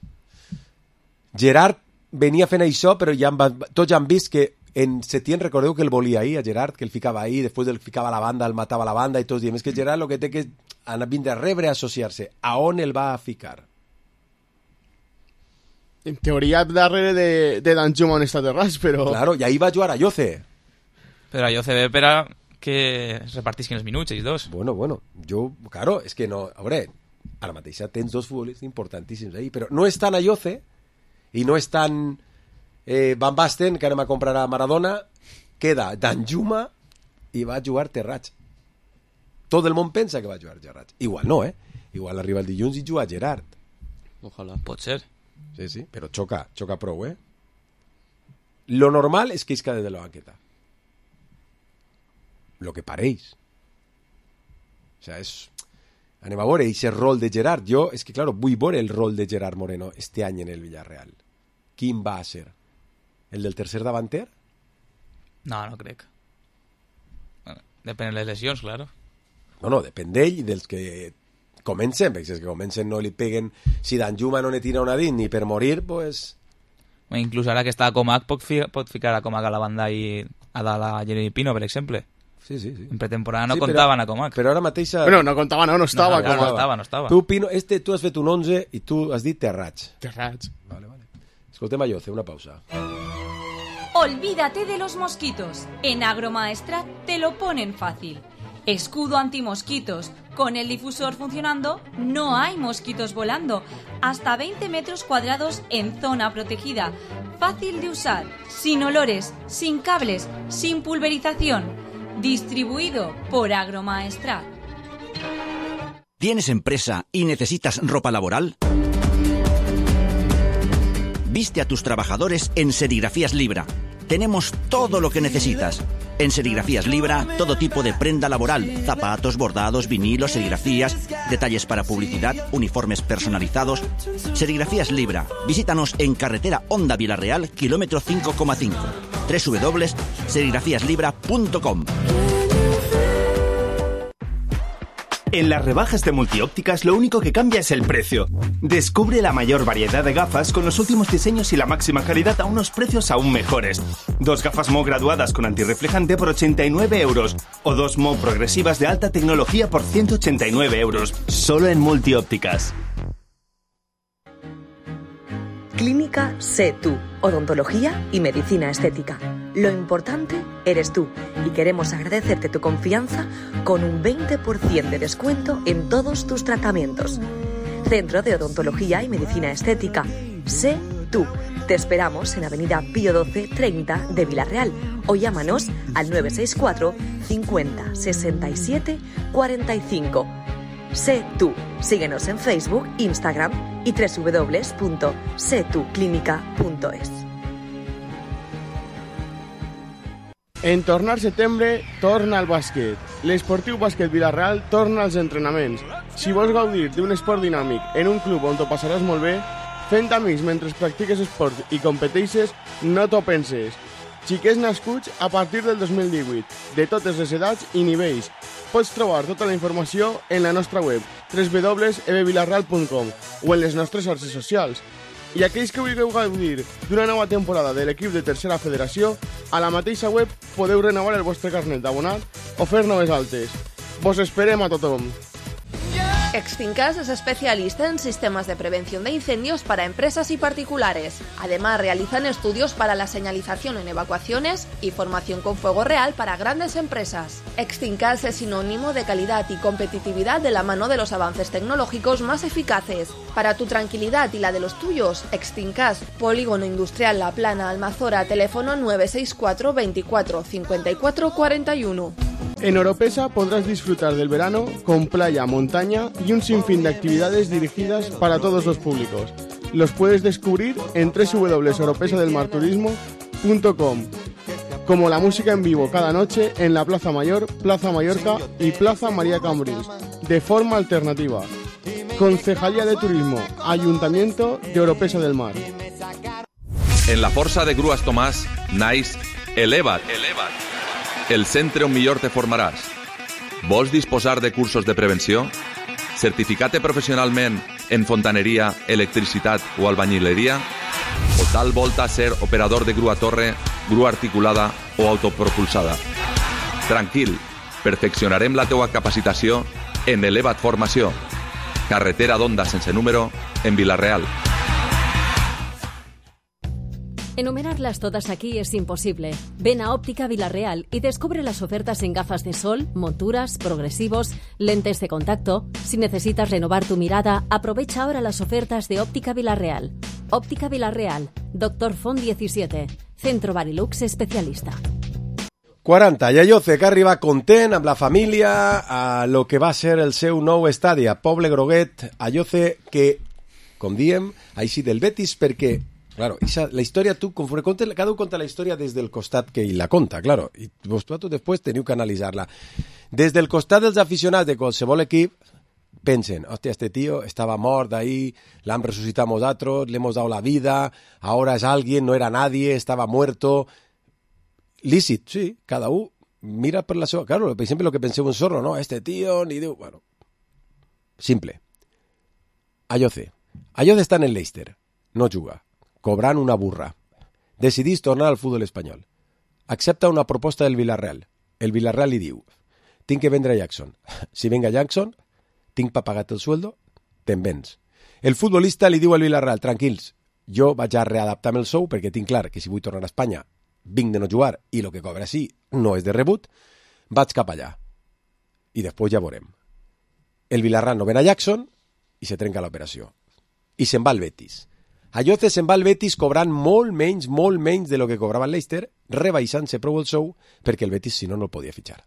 Gerard venia fent això, però tots han vist que en Setién, recordeu que el volia ahir, a Gerard, que el ficava ahir, després el ficava a la banda, el matava a la banda, i tots diem, és que Gerard el que té que vindre a rebre a associar-se. A on el va a ficar? En teoria, darrere de Danjuma on està Terrats, però... Claro, i ahir va jugar Ayoce. Però Ayoce ve per a que es repartissin els minuts, ells dos. Bueno, jo, claro, és que no... A veure, ara mateix tens dos futbolistes importantíssims ahir, però no és tan Ayoce i no és tan Van Basten, que anem a comprar a Maradona, queda Danjuma i va jugar Terrats. Tot el món pensa que va jugar Terrats. Igual no, Igual arriba el dilluns i juga Gerard. Ojalà. Pot ser. Sí, però xoca prou, Lo normal és que es quede de la banqueta. Lo que pareix. O sea, anem a veure ese rol de Gerard. Jo, és que, claro, vull veure el rol de Gerard Moreno este any en el Villarreal. Quin va a ser? El del tercer davanter? No crec. Bueno, depèn de les lesions, claro. No, depèn d'ell i dels que comencen, perquè si els que comencen no li peguen, si Danjuma no ne tira una dins ni per morir, pues... Inclús ara que està a Comac pot ficar a Comac a la banda i a dalt a Jeremy Pino, per exemple. Sí. En pretemporada no contaven a Comac. Però ara mateix... Bueno, no contaven, no estava. No estava. Tu, Pino, tu has fet un 11 i tu has dit Terrats. Vale. Escoltem a Ayoce, una pausa. Olvídate de los mosquitos. En Agromaestrat te lo ponen fácil. Escudo antimosquitos. Con el difusor funcionando, no hay mosquitos volando. Hasta 20 metros cuadrados en zona protegida. Fácil de usar, sin olores, sin cables, sin pulverización. Distribuido por Agromaestrat. ¿Tienes empresa y necesitas ropa laboral? Viste a tus trabajadores en Serigrafías Libra. Tenemos todo lo que necesitas. En Serigrafías Libra, todo tipo de prenda laboral, zapatos, bordados, vinilos, serigrafías, detalles para publicidad, uniformes personalizados. Serigrafías Libra. Visítanos en carretera Honda Villarreal, kilómetro 5,5. www.serigrafíaslibra.com. En las rebajas de Multiópticas lo único que cambia es el precio. Descubre la mayor variedad de gafas con los últimos diseños y la máxima calidad a unos precios aún mejores. 2 gafas Mo graduadas con antirreflejante por 89 euros o 2 Mo progresivas de alta tecnología por 189 euros. Solo en Multiópticas. Clínica Sé Tú, odontología y medicina estética. Lo importante eres tú y queremos agradecerte tu confianza con un 20% de descuento en todos tus tratamientos. Centro de Odontología y Medicina Estética. Sé Tú. Te esperamos en Avenida Pío 12 30 de Villarreal o llámanos al 964 50 67 45. Sé Tú. Síguenos en Facebook, Instagram y www.setuclínica.es. En tornar setembre, torna al bàsquet. L'Esportiu Bàsquet Villarreal torna als entrenaments. Si vols gaudir d'un esport dinàmic en un club on t'ho passaràs molt bé, fent amics mentre practiques esport i competeixes, no t'ho penses. Xiquets nascuts a partir del 2018, de totes les edats i nivells. Pots trobar tota la informació en la nostra web www.ebvillarreal.com o en les nostres xarxes socials. I aquells que vulgueu gaudir d'una nova temporada de l'equip de Tercera Federació, a la mateixa web podeu renovar el vostre carnet d'abonat o fer noves altes. Vos esperem a tothom. Extincas es especialista en sistemas de prevención de incendios para empresas y particulares. Además, realizan estudios para la señalización en evacuaciones y formación con fuego real para grandes empresas. Extincas es sinónimo de calidad y competitividad de la mano de los avances tecnológicos más eficaces. Para tu tranquilidad y la de los tuyos, Extincas, Polígono Industrial La Plana, Almazora, teléfono 964 24 54 41. En Oropesa podrás disfrutar del verano con playa, montaña y un sinfín de actividades dirigidas para todos los públicos. Los puedes descubrir en www.oropesadelmarturismo.com, como la música en vivo cada noche en la Plaza Mayor, Plaza Mallorca y Plaza María Cambrils, de forma alternativa. Concejalía de Turismo, Ayuntamiento de Oropesa del Mar. En la força de Grues Tomàs naix Eleva't. El centre on millor te formaràs. Vols disposar de cursos de prevenció? Certificar-te professionalment en fontaneria, electricitat o albañileria? O tal volta ser operador de grua torre, grua articulada o autopropulsada? Tranquil, perfeccionarem la teua capacitació en Eleva't Formació. Carretera d'Onda sense número, en Vila-real. Enumerarlas todas aquí es imposible. Ven a Óptica Vila-real y descubre las ofertas en gafas de sol, monturas, progresivos, lentes de contacto. Si necesitas renovar tu mirada, aprovecha ahora las ofertas de Óptica Vila-real. Óptica Vila-real, Dr. Font 17, Centro Barilux especialista. 40, i Ayoce, que arriba content amb la família a lo que va ser el seu nou estadi a Poble Groguet. Ayoce, que, com diem, així del Betis, perquè, claro, la història, cada un conta la història des del costat que ell la conta, claro, i vosaltres després teniu que analitzar-la. Des del costat dels aficionats de qualsevol equip, pensen, hostia, este tío estaba mort ahí, l'han resucitat nosaltres, le hemos dado la vida, ahora es alguien, no era nadie, estaba muerto. Lícit, sí, cada un mira per la seva... Claro, per exemple, el que penseu un Zorro, no? Este tío, ni diu... Bueno, simple. Ayoce està en el Leicester, no juga, cobrant una burra. Decidís tornar al futbol espanyol. Accepta una proposta del Villarreal. El Villarreal li diu, tinc que vendre Jackson. Si venga Jackson, tinc per pagar-te el sueldo, te'n vens. El futbolista li diu al Villarreal, tranquils, jo vaig a readaptar-me el sou perquè tinc clar que si vull tornar a Espanya vinc de no jugar i el que cobra sí no és de rebut, vaig cap allà. I després ja veurem. El Villarreal no ven a Jackson i se trenca l'operació. I se'n va al Betis. Ayoce se'n va al Betis cobrant molt menys de lo que cobrava el Leicester, rebaixant-se prou el sou perquè el Betis si no el podia fitxar.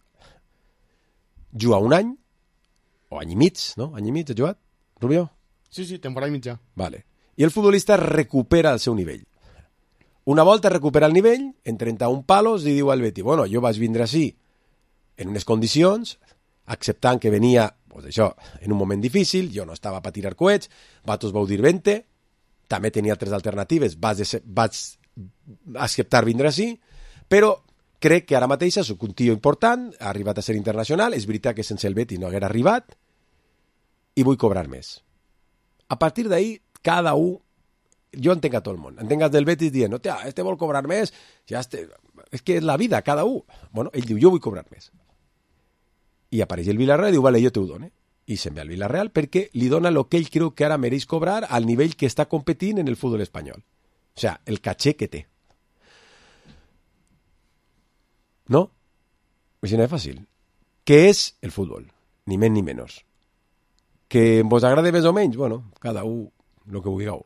Juga un any, o any i mig, no? Any i mig ha jugat, Rubio? Sí, temporada i mitja. Vale. I el futbolista recupera el seu nivell. Una volta recupera el nivell, en 31 palos, i diu al Betis, bueno, jo vaig vindre així, en unes condicions, acceptant que venia, pues això, en un moment difícil, jo no estava per tirar coets, vosaltres vau dir 20, també tenia altres alternatives, vaig acceptar vindre així, però crec que ara mateix soc un tio important, ha arribat a ser internacional, és veritat que sense el Betis no haguera arribat, i vull cobrar més. A partir d'ahí, cada un, jo entenc a tot el món, entenc del Betis dient, hòstia, este vol cobrar més, ja és que és la vida, cada un. Bueno, ell diu, jo vull cobrar més. I apareix el Villarreal i diu, vale, jo te ho dono. I se'n ve al Villarreal perquè li dona el que ell creu que ara mereix cobrar al nivell que està competint en el futbol espanyol. O sea, el caché que té. No? Així no és fàcil. Què és el futbol? Ni més ni menys. Que vos agrade més o menys? Bueno, cada un el que vulgueu.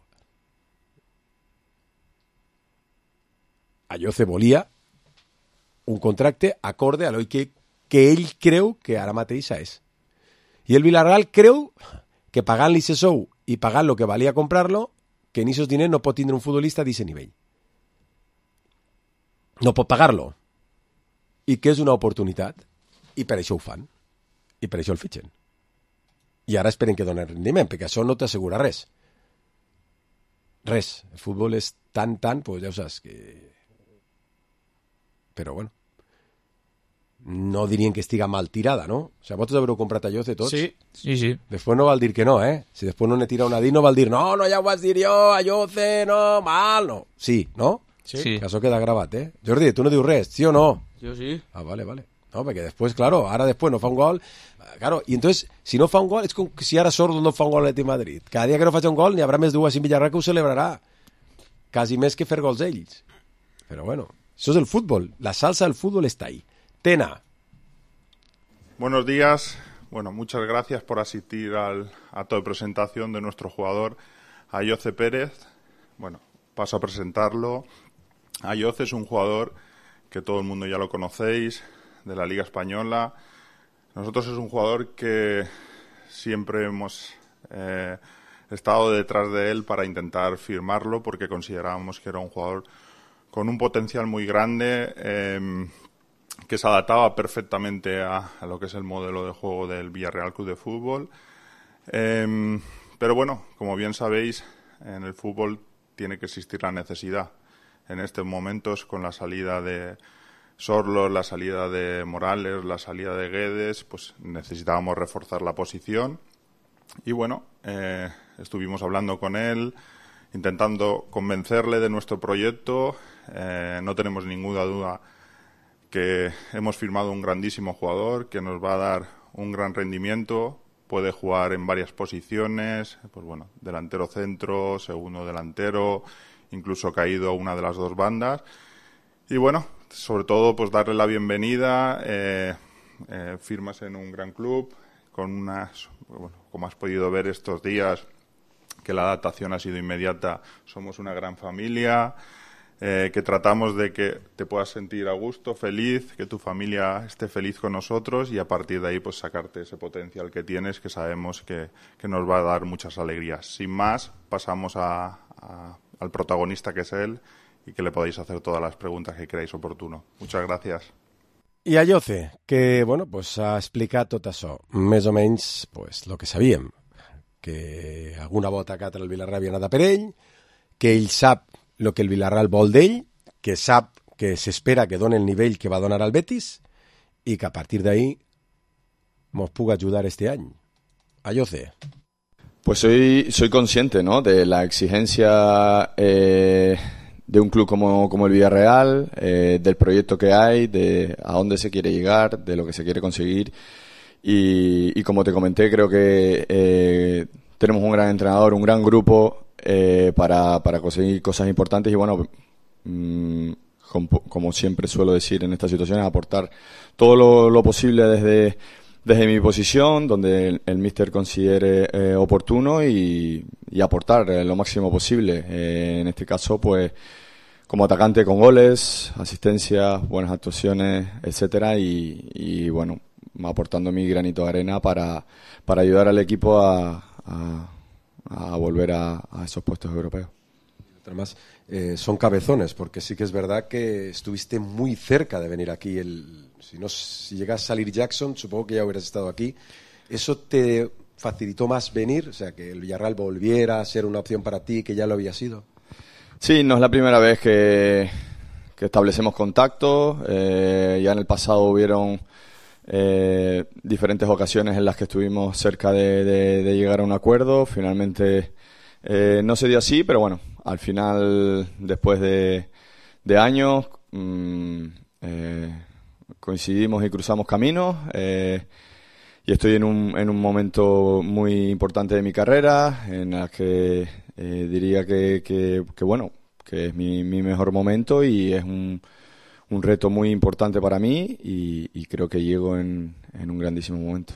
Ayoce volia un contracte acorde a lo que ell creu que ara mateix és. I el Villarreal creu que pagant-li ese sou i pagant lo que valia comprar-lo, que en esos diners no pot tindre un futbolista d'aquest nivell. No pot pagar-lo. I que és una oportunitat. I per això ho fan. I per això el fitxen. I ara esperen que doni rendiment, perquè això no t'assegura res. Res. El futbol és tan, pues ja ho saps, que... Però bueno, no dirien que estiga mal tirada, no? O sigui, vosaltres haureu comprat Ayoce tots? Sí. Després no val dir que no, eh? Si després no n'he tirat una dir, no val dir, no, ja ho vaig dir jo, Ayoce, no, mal, no. Sí, no? Sí. Que això queda gravat, eh? Jordi, tu no dius res, sí o no? Jo sí. Ah, vale. No, perquè després, claro, ara després no fa un gol, claro, i entonces, si no fa un gol, és com si ara Sordo no fa un gol a l'Atlètic de Madrid. Cada dia que no faig un gol, n'hi haurà més dues en Villarreal que ho celebrarà. Quasi més que fer gols ells. Però bueno, eso es el fútbol. La salsa del fútbol está ahí. Tena. Buenos días. Bueno, muchas gracias por asistir al acto de presentación de nuestro jugador Ayoce Pérez. Bueno, paso a presentarlo. Ayoce es un jugador que todo el mundo ya lo conocéis, de la Liga Española. Nosotros es un jugador que siempre hemos estado detrás de él para intentar firmarlo porque considerábamos que era un jugador con un potencial muy grande, que se adaptaba perfectamente a lo que es el modelo de juego del Villarreal Club de Fútbol. Pero bueno, como bien sabéis, en el fútbol tiene que existir la necesidad. En estos momentos, con la salida de Sorloth, la salida de Morales, la salida de Guedes, pues necesitábamos reforzar la posición. Y bueno, estuvimos hablando con él, intentando convencerle de nuestro proyecto. No tenemos ninguna duda que hemos firmado un grandísimo jugador que nos va a dar un gran rendimiento. Puede jugar en varias posiciones, pues bueno, delantero centro, segundo delantero, incluso caído a una de las dos bandas. Y bueno, sobre todo pues darle la bienvenida, firmas en un gran club, con unas, bueno, como has podido ver estos días, que la adaptación ha sido inmediata. Somos una gran familia, que tratamos de que te puedas sentir a gusto, feliz, que tu familia esté feliz con nosotros y a partir de ahí pues sacarte ese potencial que tienes, que sabemos que nos va a dar muchas alegrías. Sin más, pasamos al protagonista, que es él, y que le podáis hacer todas las preguntas que creáis oportuno. Muchas gracias. I a Jose, que bueno, pues, ha explicat tot això, més o menys pues, el que sabíem, que alguna volta que el Villarreal havia anat per ell, que ell sap el que el Villarreal vol d'ell, que sap que s'espera que doni el nivell que va donar al Betis i que a partir d'ahí nos puga ayudar este any. A Jose. Pues soy consciente, ¿no?, de la exigencia de un club como el Villarreal, del proyecto que hay, de a dónde se quiere llegar, de lo que se quiere conseguir. Y como te comenté, creo que tenemos un gran entrenador, un gran grupo para conseguir cosas importantes y bueno, como siempre suelo decir en estas situaciones, aportar todo lo posible desde mi posición, donde el míster considere oportuno y aportar lo máximo posible. En este caso, pues, como atacante con goles, asistencias, buenas actuaciones, etcétera, y bueno, aportando mi granito de arena para ayudar al equipo a volver a esos puestos europeos. Además, son cabezones, porque sí que es verdad que estuviste muy cerca de venir aquí. Si llegas a salir Jackson, supongo que ya hubieras estado aquí. ¿Eso te facilitó más venir? O sea, que el Villarreal volviera a ser una opción para ti, que ya lo había sido. Sí, no es la primera vez que establecemos contacto. Ya en el pasado hubieron diferentes ocasiones en las que estuvimos cerca de llegar a un acuerdo. Finalmente no se dio así, pero bueno, al final, después de años, coincidimos y cruzamos caminos. Y estoy en un momento muy importante de mi carrera, en la que diría que bueno, que es mi mejor momento y es un reto muy importante para mí y creo que llego en un grandísimo momento.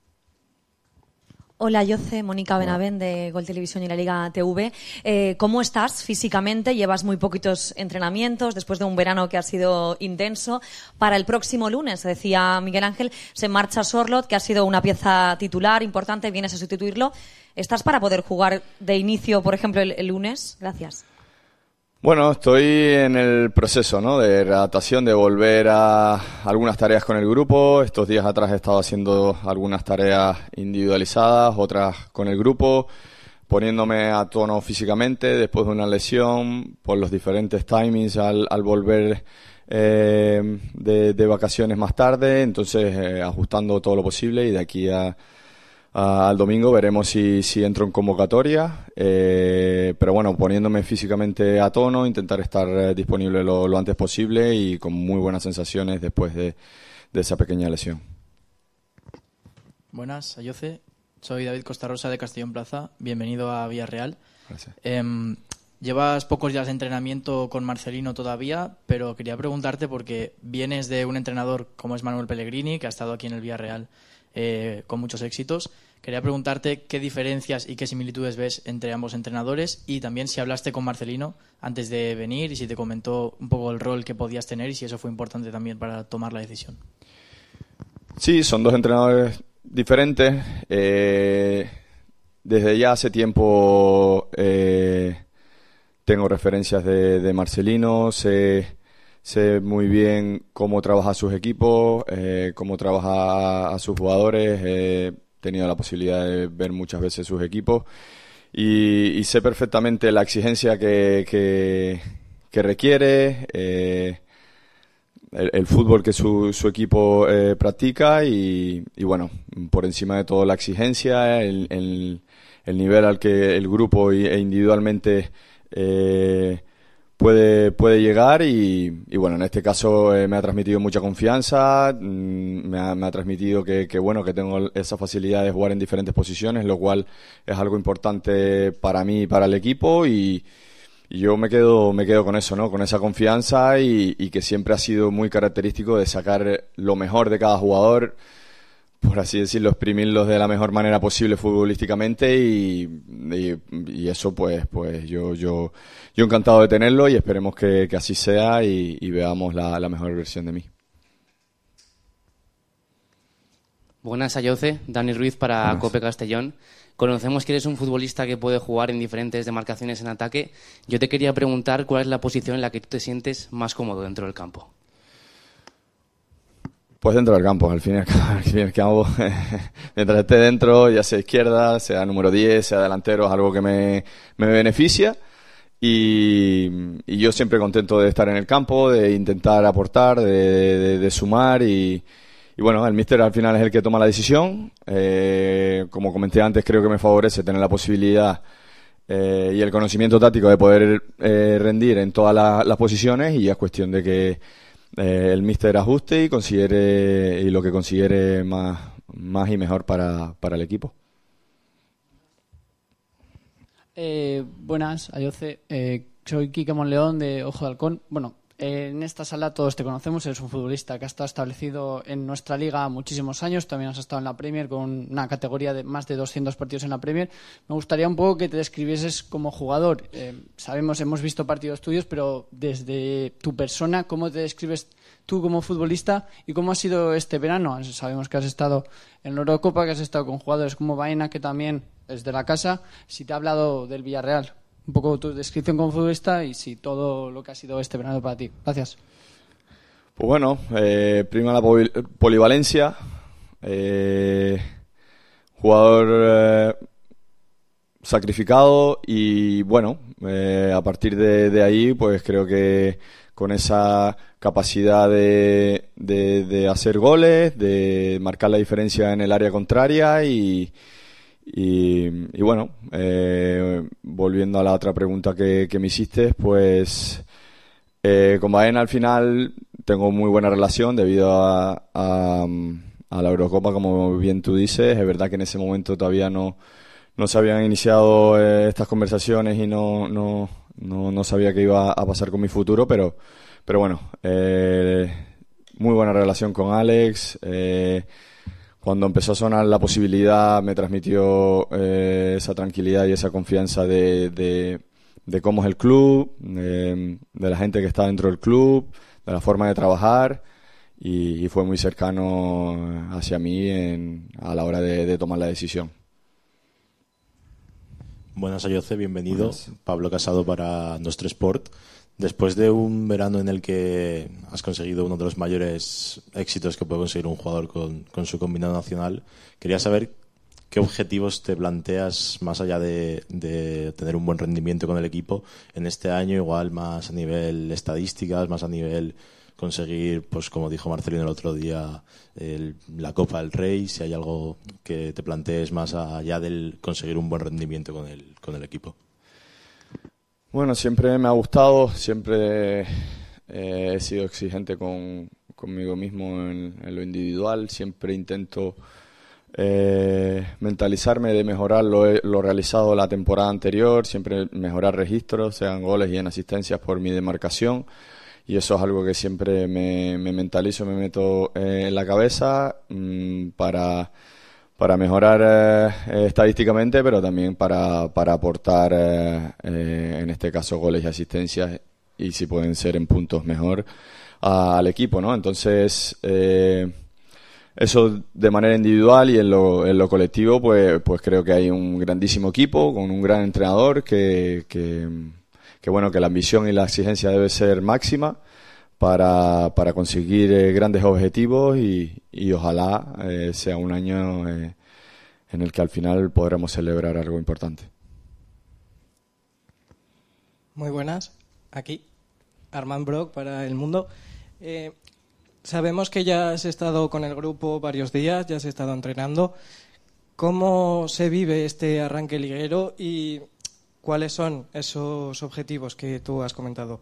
Hola, Jose, Mónica Benavent de Gol Televisión y la Liga TV. ¿Cómo estás físicamente? Llevas muy poquitos entrenamientos después de un verano que ha sido intenso. Para el próximo lunes, decía Miguel Ángel, se marcha Sorloth, que ha sido una pieza titular importante, vienes a sustituirlo. ¿Estás para poder jugar de inicio, por ejemplo, el lunes? Gracias. Bueno, estoy en el proceso, ¿no?, de readaptación, de volver a algunas tareas con el grupo. Estos días atrás he estado haciendo algunas tareas individualizadas, otras con el grupo, poniéndome a tono físicamente después de una lesión, por los diferentes timings al volver de vacaciones más tarde. Entonces, ajustando todo lo posible y de aquí al domingo veremos si entro en convocatoria, pero bueno, poniéndome físicamente a tono, intentar estar disponible lo antes posible y con muy buenas sensaciones después de esa pequeña lesión. Buenas, Ayoce. Soy David Costarosa de Castellón Plaza. Bienvenido a Villarreal. Gracias. Llevas pocos días de entrenamiento con Marcelino todavía, pero quería preguntarte porque vienes de un entrenador como es Manuel Pellegrini, que ha estado aquí en el Villarreal con muchos éxitos. Quería preguntarte qué diferencias y qué similitudes ves entre ambos entrenadores y también si hablaste con Marcelino antes de venir y si te comentó un poco el rol que podías tener y si eso fue importante también para tomar la decisión. Sí, son dos entrenadores diferentes. Desde ya hace tiempo tengo referencias de Marcelino, sé muy bien cómo trabaja sus equipos, cómo trabaja a sus jugadores. tenido la posibilidad de ver muchas veces sus equipos y sé perfectamente la exigencia que requiere el fútbol que su equipo practica y bueno, por encima de todo la exigencia, el nivel al que el grupo e individualmente puede llegar y bueno, en este caso me ha transmitido mucha confianza, me ha transmitido que bueno, que tengo esa facilidad de jugar en diferentes posiciones, lo cual es algo importante para mí y para el equipo y yo me quedo con eso, ¿no? Con esa confianza y que siempre ha sido muy característico de sacar lo mejor de cada jugador, por así decirlo, exprimirlos de la mejor manera posible futbolísticamente y eso pues yo encantado de tenerlo y esperemos que así sea y veamos la mejor versión de mí. Buenas, Ayoce, Dani Ruiz para Buenas. COPE Castellón. Conocemos que eres un futbolista que puede jugar en diferentes demarcaciones en ataque. Yo te quería preguntar cuál es la posición en la que tú te sientes más cómodo dentro del campo. Pues dentro del campo, al fin y al cabo, mientras esté dentro, ya sea izquierda, sea número 10, sea delantero, es algo que me beneficia y yo siempre contento de estar en el campo, de intentar aportar, de sumar y bueno, el míster al final es el que toma la decisión. Como comenté antes, creo que me favorece tener la posibilidad y el conocimiento táctico de poder rendir en todas las posiciones y ya es cuestión de que el míster ajuste y lo que considere más y mejor para el equipo. Buenas, Ayoce. Soy Quique Monleón de Ojo de Halcón. Bueno, en esta sala todos te conocemos, eres un futbolista que ha estado establecido en nuestra liga muchísimos años, también has estado en la Premier con una categoría de más de 200 partidos en la Premier. Me gustaría un poco que te describieses como jugador. Hemos visto partidos tuyos, pero desde tu persona, ¿cómo te describes tú como futbolista y cómo ha sido este verano? Sabemos que has estado en la Eurocopa, que has estado con jugadores como Baena, que también es de la casa. Si te ha hablado del Villarreal, un poco tu descripción como futbolista y si todo lo que ha sido este verano para ti. Gracias. Pues bueno, prima la polivalencia, jugador sacrificado y bueno, a partir de ahí pues creo que con esa capacidad de hacer goles, de marcar la diferencia en el área contraria y bueno, volviendo a la otra pregunta que me hiciste, pues con Baena al final tengo muy buena relación debido a la Eurocopa, como bien tú dices. Es verdad que en ese momento todavía no se habían iniciado estas conversaciones y no sabía qué iba a pasar con mi futuro, pero bueno, muy buena relación con Alex. Cuando empezó a sonar la posibilidad me transmitió esa tranquilidad y esa confianza de cómo es el club, de la gente que está dentro del club, de la forma de trabajar y fue muy cercano hacia mí a la hora de tomar la decisión. Buenas, Ayoce, bienvenido. Buenas. Pablo Casado para Nuestro Sport. Después de un verano en el que has conseguido uno de los mayores éxitos que puede conseguir un jugador con su combinado nacional, quería saber qué objetivos te planteas más allá de tener un buen rendimiento con el equipo en este año, igual más a nivel estadísticas, más a nivel conseguir, pues como dijo Marcelino el otro día, la Copa del Rey, si hay algo que te plantees más allá del conseguir un buen rendimiento con el equipo. Bueno, siempre me ha gustado, siempre he sido exigente conmigo mismo en lo individual, siempre intento mentalizarme de mejorar lo realizado la temporada anterior, siempre mejorar registros, sean goles y en asistencias por mi demarcación, y eso es algo que siempre me mentalizo, me meto en la cabeza para mejorar estadísticamente, pero también para aportar, en este caso, goles y asistencias, y si pueden ser en puntos mejor, al equipo, ¿no? Entonces, eso de manera individual y en lo colectivo, pues creo que hay un grandísimo equipo, con un gran entrenador, que bueno, que la ambición y la exigencia debe ser máxima para conseguir grandes objetivos y ojalá sea un año en el que al final podremos celebrar algo importante. Muy buenas, aquí Armand Brock para El Mundo. Sabemos que ya has estado con el grupo varios días, ya has estado entrenando. ¿Cómo se vive este arranque liguero y cuáles son esos objetivos que tú has comentado?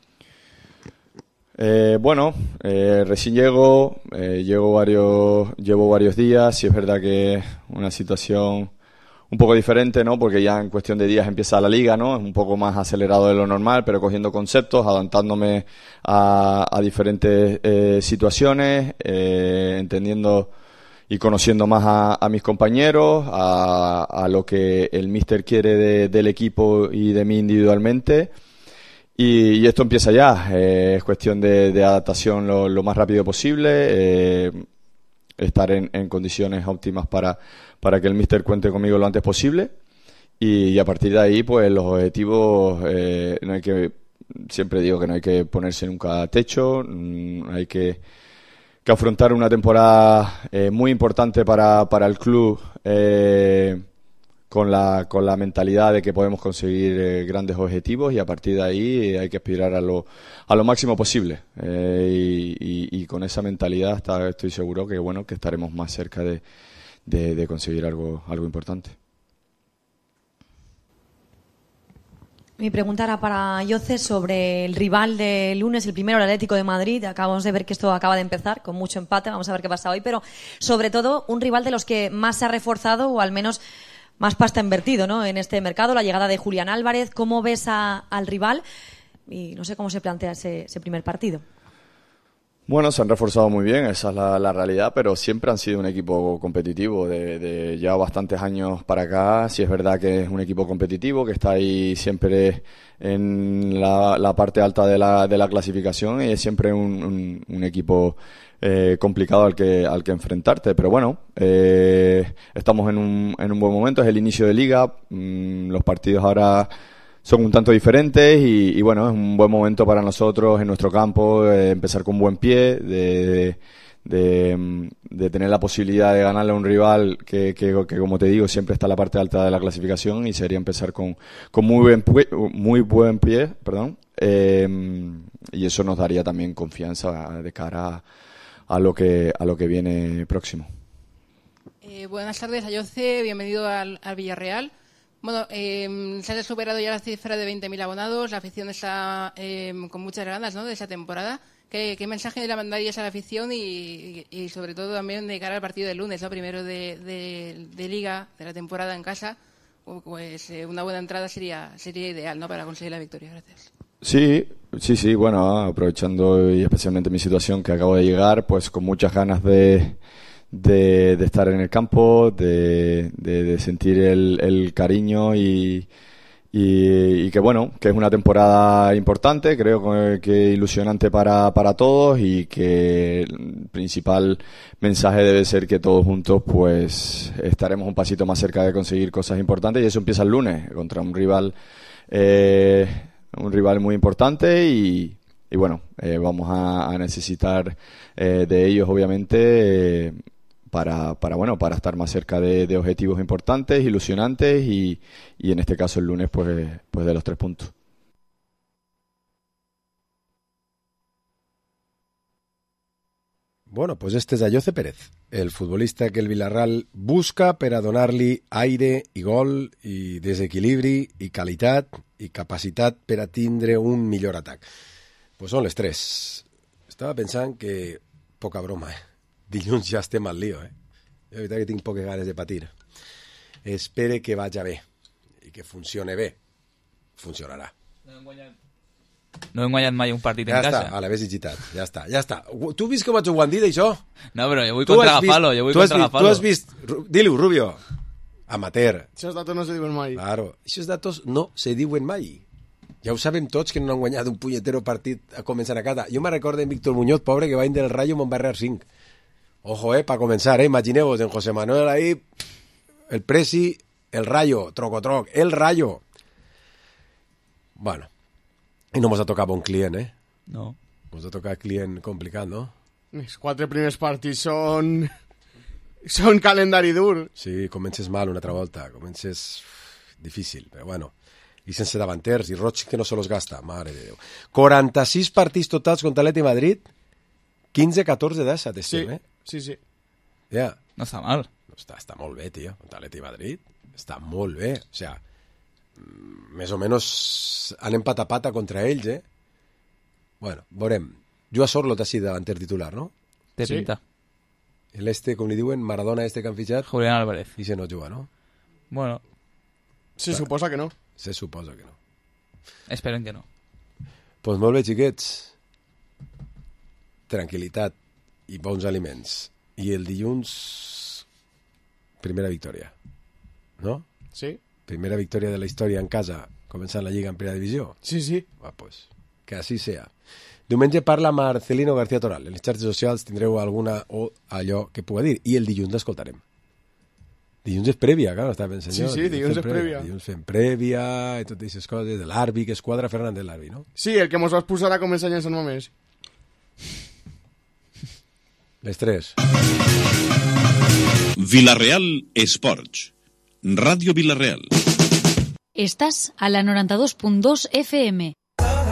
Recién llevo varios días, y es verdad que una situación un poco diferente, ¿no? Porque ya en cuestión de días empieza la liga, ¿no? Es un poco más acelerado de lo normal, pero cogiendo conceptos, adaptándome a diferentes situaciones, entendiendo y conociendo más a mis compañeros, a lo que el míster quiere del equipo y de mí individualmente. Y esto empieza ya, es cuestión de adaptación lo más rápido posible, estar en condiciones óptimas para que el míster cuente conmigo lo antes posible, y a partir de ahí pues los objetivos, siempre digo que no hay que ponerse nunca techo, hay que afrontar una temporada muy importante para el club, con la mentalidad de que podemos conseguir grandes objetivos, y a partir de ahí hay que aspirar a lo máximo posible, y con esa mentalidad estoy seguro que estaremos más cerca de conseguir algo importante. Mi pregunta era para Jose sobre el rival del lunes, el primero, el Atlético de Madrid. Acabamos de ver que esto acaba de empezar con mucho empate, vamos a ver qué pasa hoy, pero sobre todo un rival de los que más se ha reforzado, o al menos más pasta invertido, ¿no?, en este mercado, la llegada de Julián Álvarez. ¿Cómo ves al rival? Y no sé cómo se plantea ese primer partido. Bueno, se han reforzado muy bien, esa es la realidad, pero siempre han sido un equipo competitivo de ya bastantes años para acá. Sí es verdad que es un equipo competitivo, que está ahí siempre en la parte alta de la clasificación, y es siempre un equipo complicado al que enfrentarte, pero bueno, estamos en un buen momento, es el inicio de liga, los partidos ahora son un tanto diferentes, y bueno, es un buen momento para nosotros en nuestro campo, empezar con buen pie, de tener la posibilidad de ganarle a un rival que como te digo, siempre está en la parte alta de la clasificación, y sería empezar con muy buen pie, y eso nos daría también confianza de cara a lo que viene próximo. Buenas tardes, Ayoce, bienvenido al Villarreal. Bueno, se ha superado ya la cifra de 20.000 abonados, la afición está con muchas ganas, ¿no?, de esa temporada. ¿Qué mensaje le mandarías a la afición y sobre todo también de cara al partido del lunes, ¿no?, primero de Liga, de la temporada en casa? Pues una buena entrada sería ideal, ¿no?, para conseguir la victoria. Gracias. Sí, bueno, aprovechando y especialmente mi situación, que acabo de llegar, pues con muchas ganas de estar en el campo, de sentir el cariño, y que bueno, que es una temporada importante, creo que ilusionante para todos, y que el principal mensaje debe ser que todos juntos pues estaremos un pasito más cerca de conseguir cosas importantes, y eso empieza el lunes contra un rival muy importante, y bueno, vamos a necesitar de ellos obviamente para estar más cerca de objetivos importantes, ilusionantes, y en este caso el lunes pues de los 3 puntos. Bueno, pues este és Ayoce Pérez, el futbolista que el Villarreal busca per a donar-li aire i gol i desequilibri i qualitat i capacitat per a tindre un millor atac. Pues són les 3. Estava pensant que poca broma, dilluns ja estem al lío, De veritat que tinc poques ganes de patir. Espere que vaja bé i que funcione bé. Funcionarà. No hem guanyat mai un partit ja en casa. Ja està, a l'haver digitat. Ja està. Tu has vist com ho han dit, això? No, però jo vull contra Gafalo. Tu has vist... Dile-ho, Rubio. Amateur. Esos datos no se diuen mai. Claro, esos datos no se diuen mai. Ja ho sabem tots que no han guanyat un punyetero partit a començar a casa. Jo me recordo en Víctor Muñoz, pobre, que va del Rayo amb un barrer 5. Ojo, para comenzar, imaginemos en José Manuel ahí, el Presi, el Rayo, troco, el Rayo. Bueno, y no nos ha tocado un cliente, No. Nos ha tocado client complicat, no? Els 4 primers partits són Són calendari dur. Sí, comences mal una altra volta, comences difícil, però bueno. I sense davanters, i Roig que no se los gasta, mare de Déu. 46 partits totals contra l'Atleti Madrid, 15-14 d'Assat, estem, Sí. Ja. No està mal. Està molt bé, tio, contra l'Atleti Madrid. Està molt bé, o sea, més o menys anem pata a pata contra ells, Bueno, veurem. Joao Sorloth ha sido davanter titular, no? Té pinta. El com li diuen, Maradona que han fitxat. Julián Álvarez. I se no juga, no? Bueno. Se suposa que no. Se suposa que no. Esperen que no. Pues molt bé, xiquets. Tranquil·litat i bons aliments. I el dilluns, primera victòria. No? Sí. Primera victòria de la història en casa, començant la Lliga en primera divisió. Sí. Pues, que així sea. Diumenge parla Marcelino García Toral. En les xarxes socials tindreu alguna o allò que pugui dir. I el dilluns l'escoltarem. Dilluns és prèvia, clar, estava pensant jo. Sí, dilluns és prèvia. Dilluns fem prèvia i totes aquestes coses. De l'Arbi, que es quadra Fernández l'Arbi, no? Sí, el que mos vas posar a començar llençant només. Les 3. Villarreal Esports. Ràdio Villarreal. Estàs a la 92.2 FM.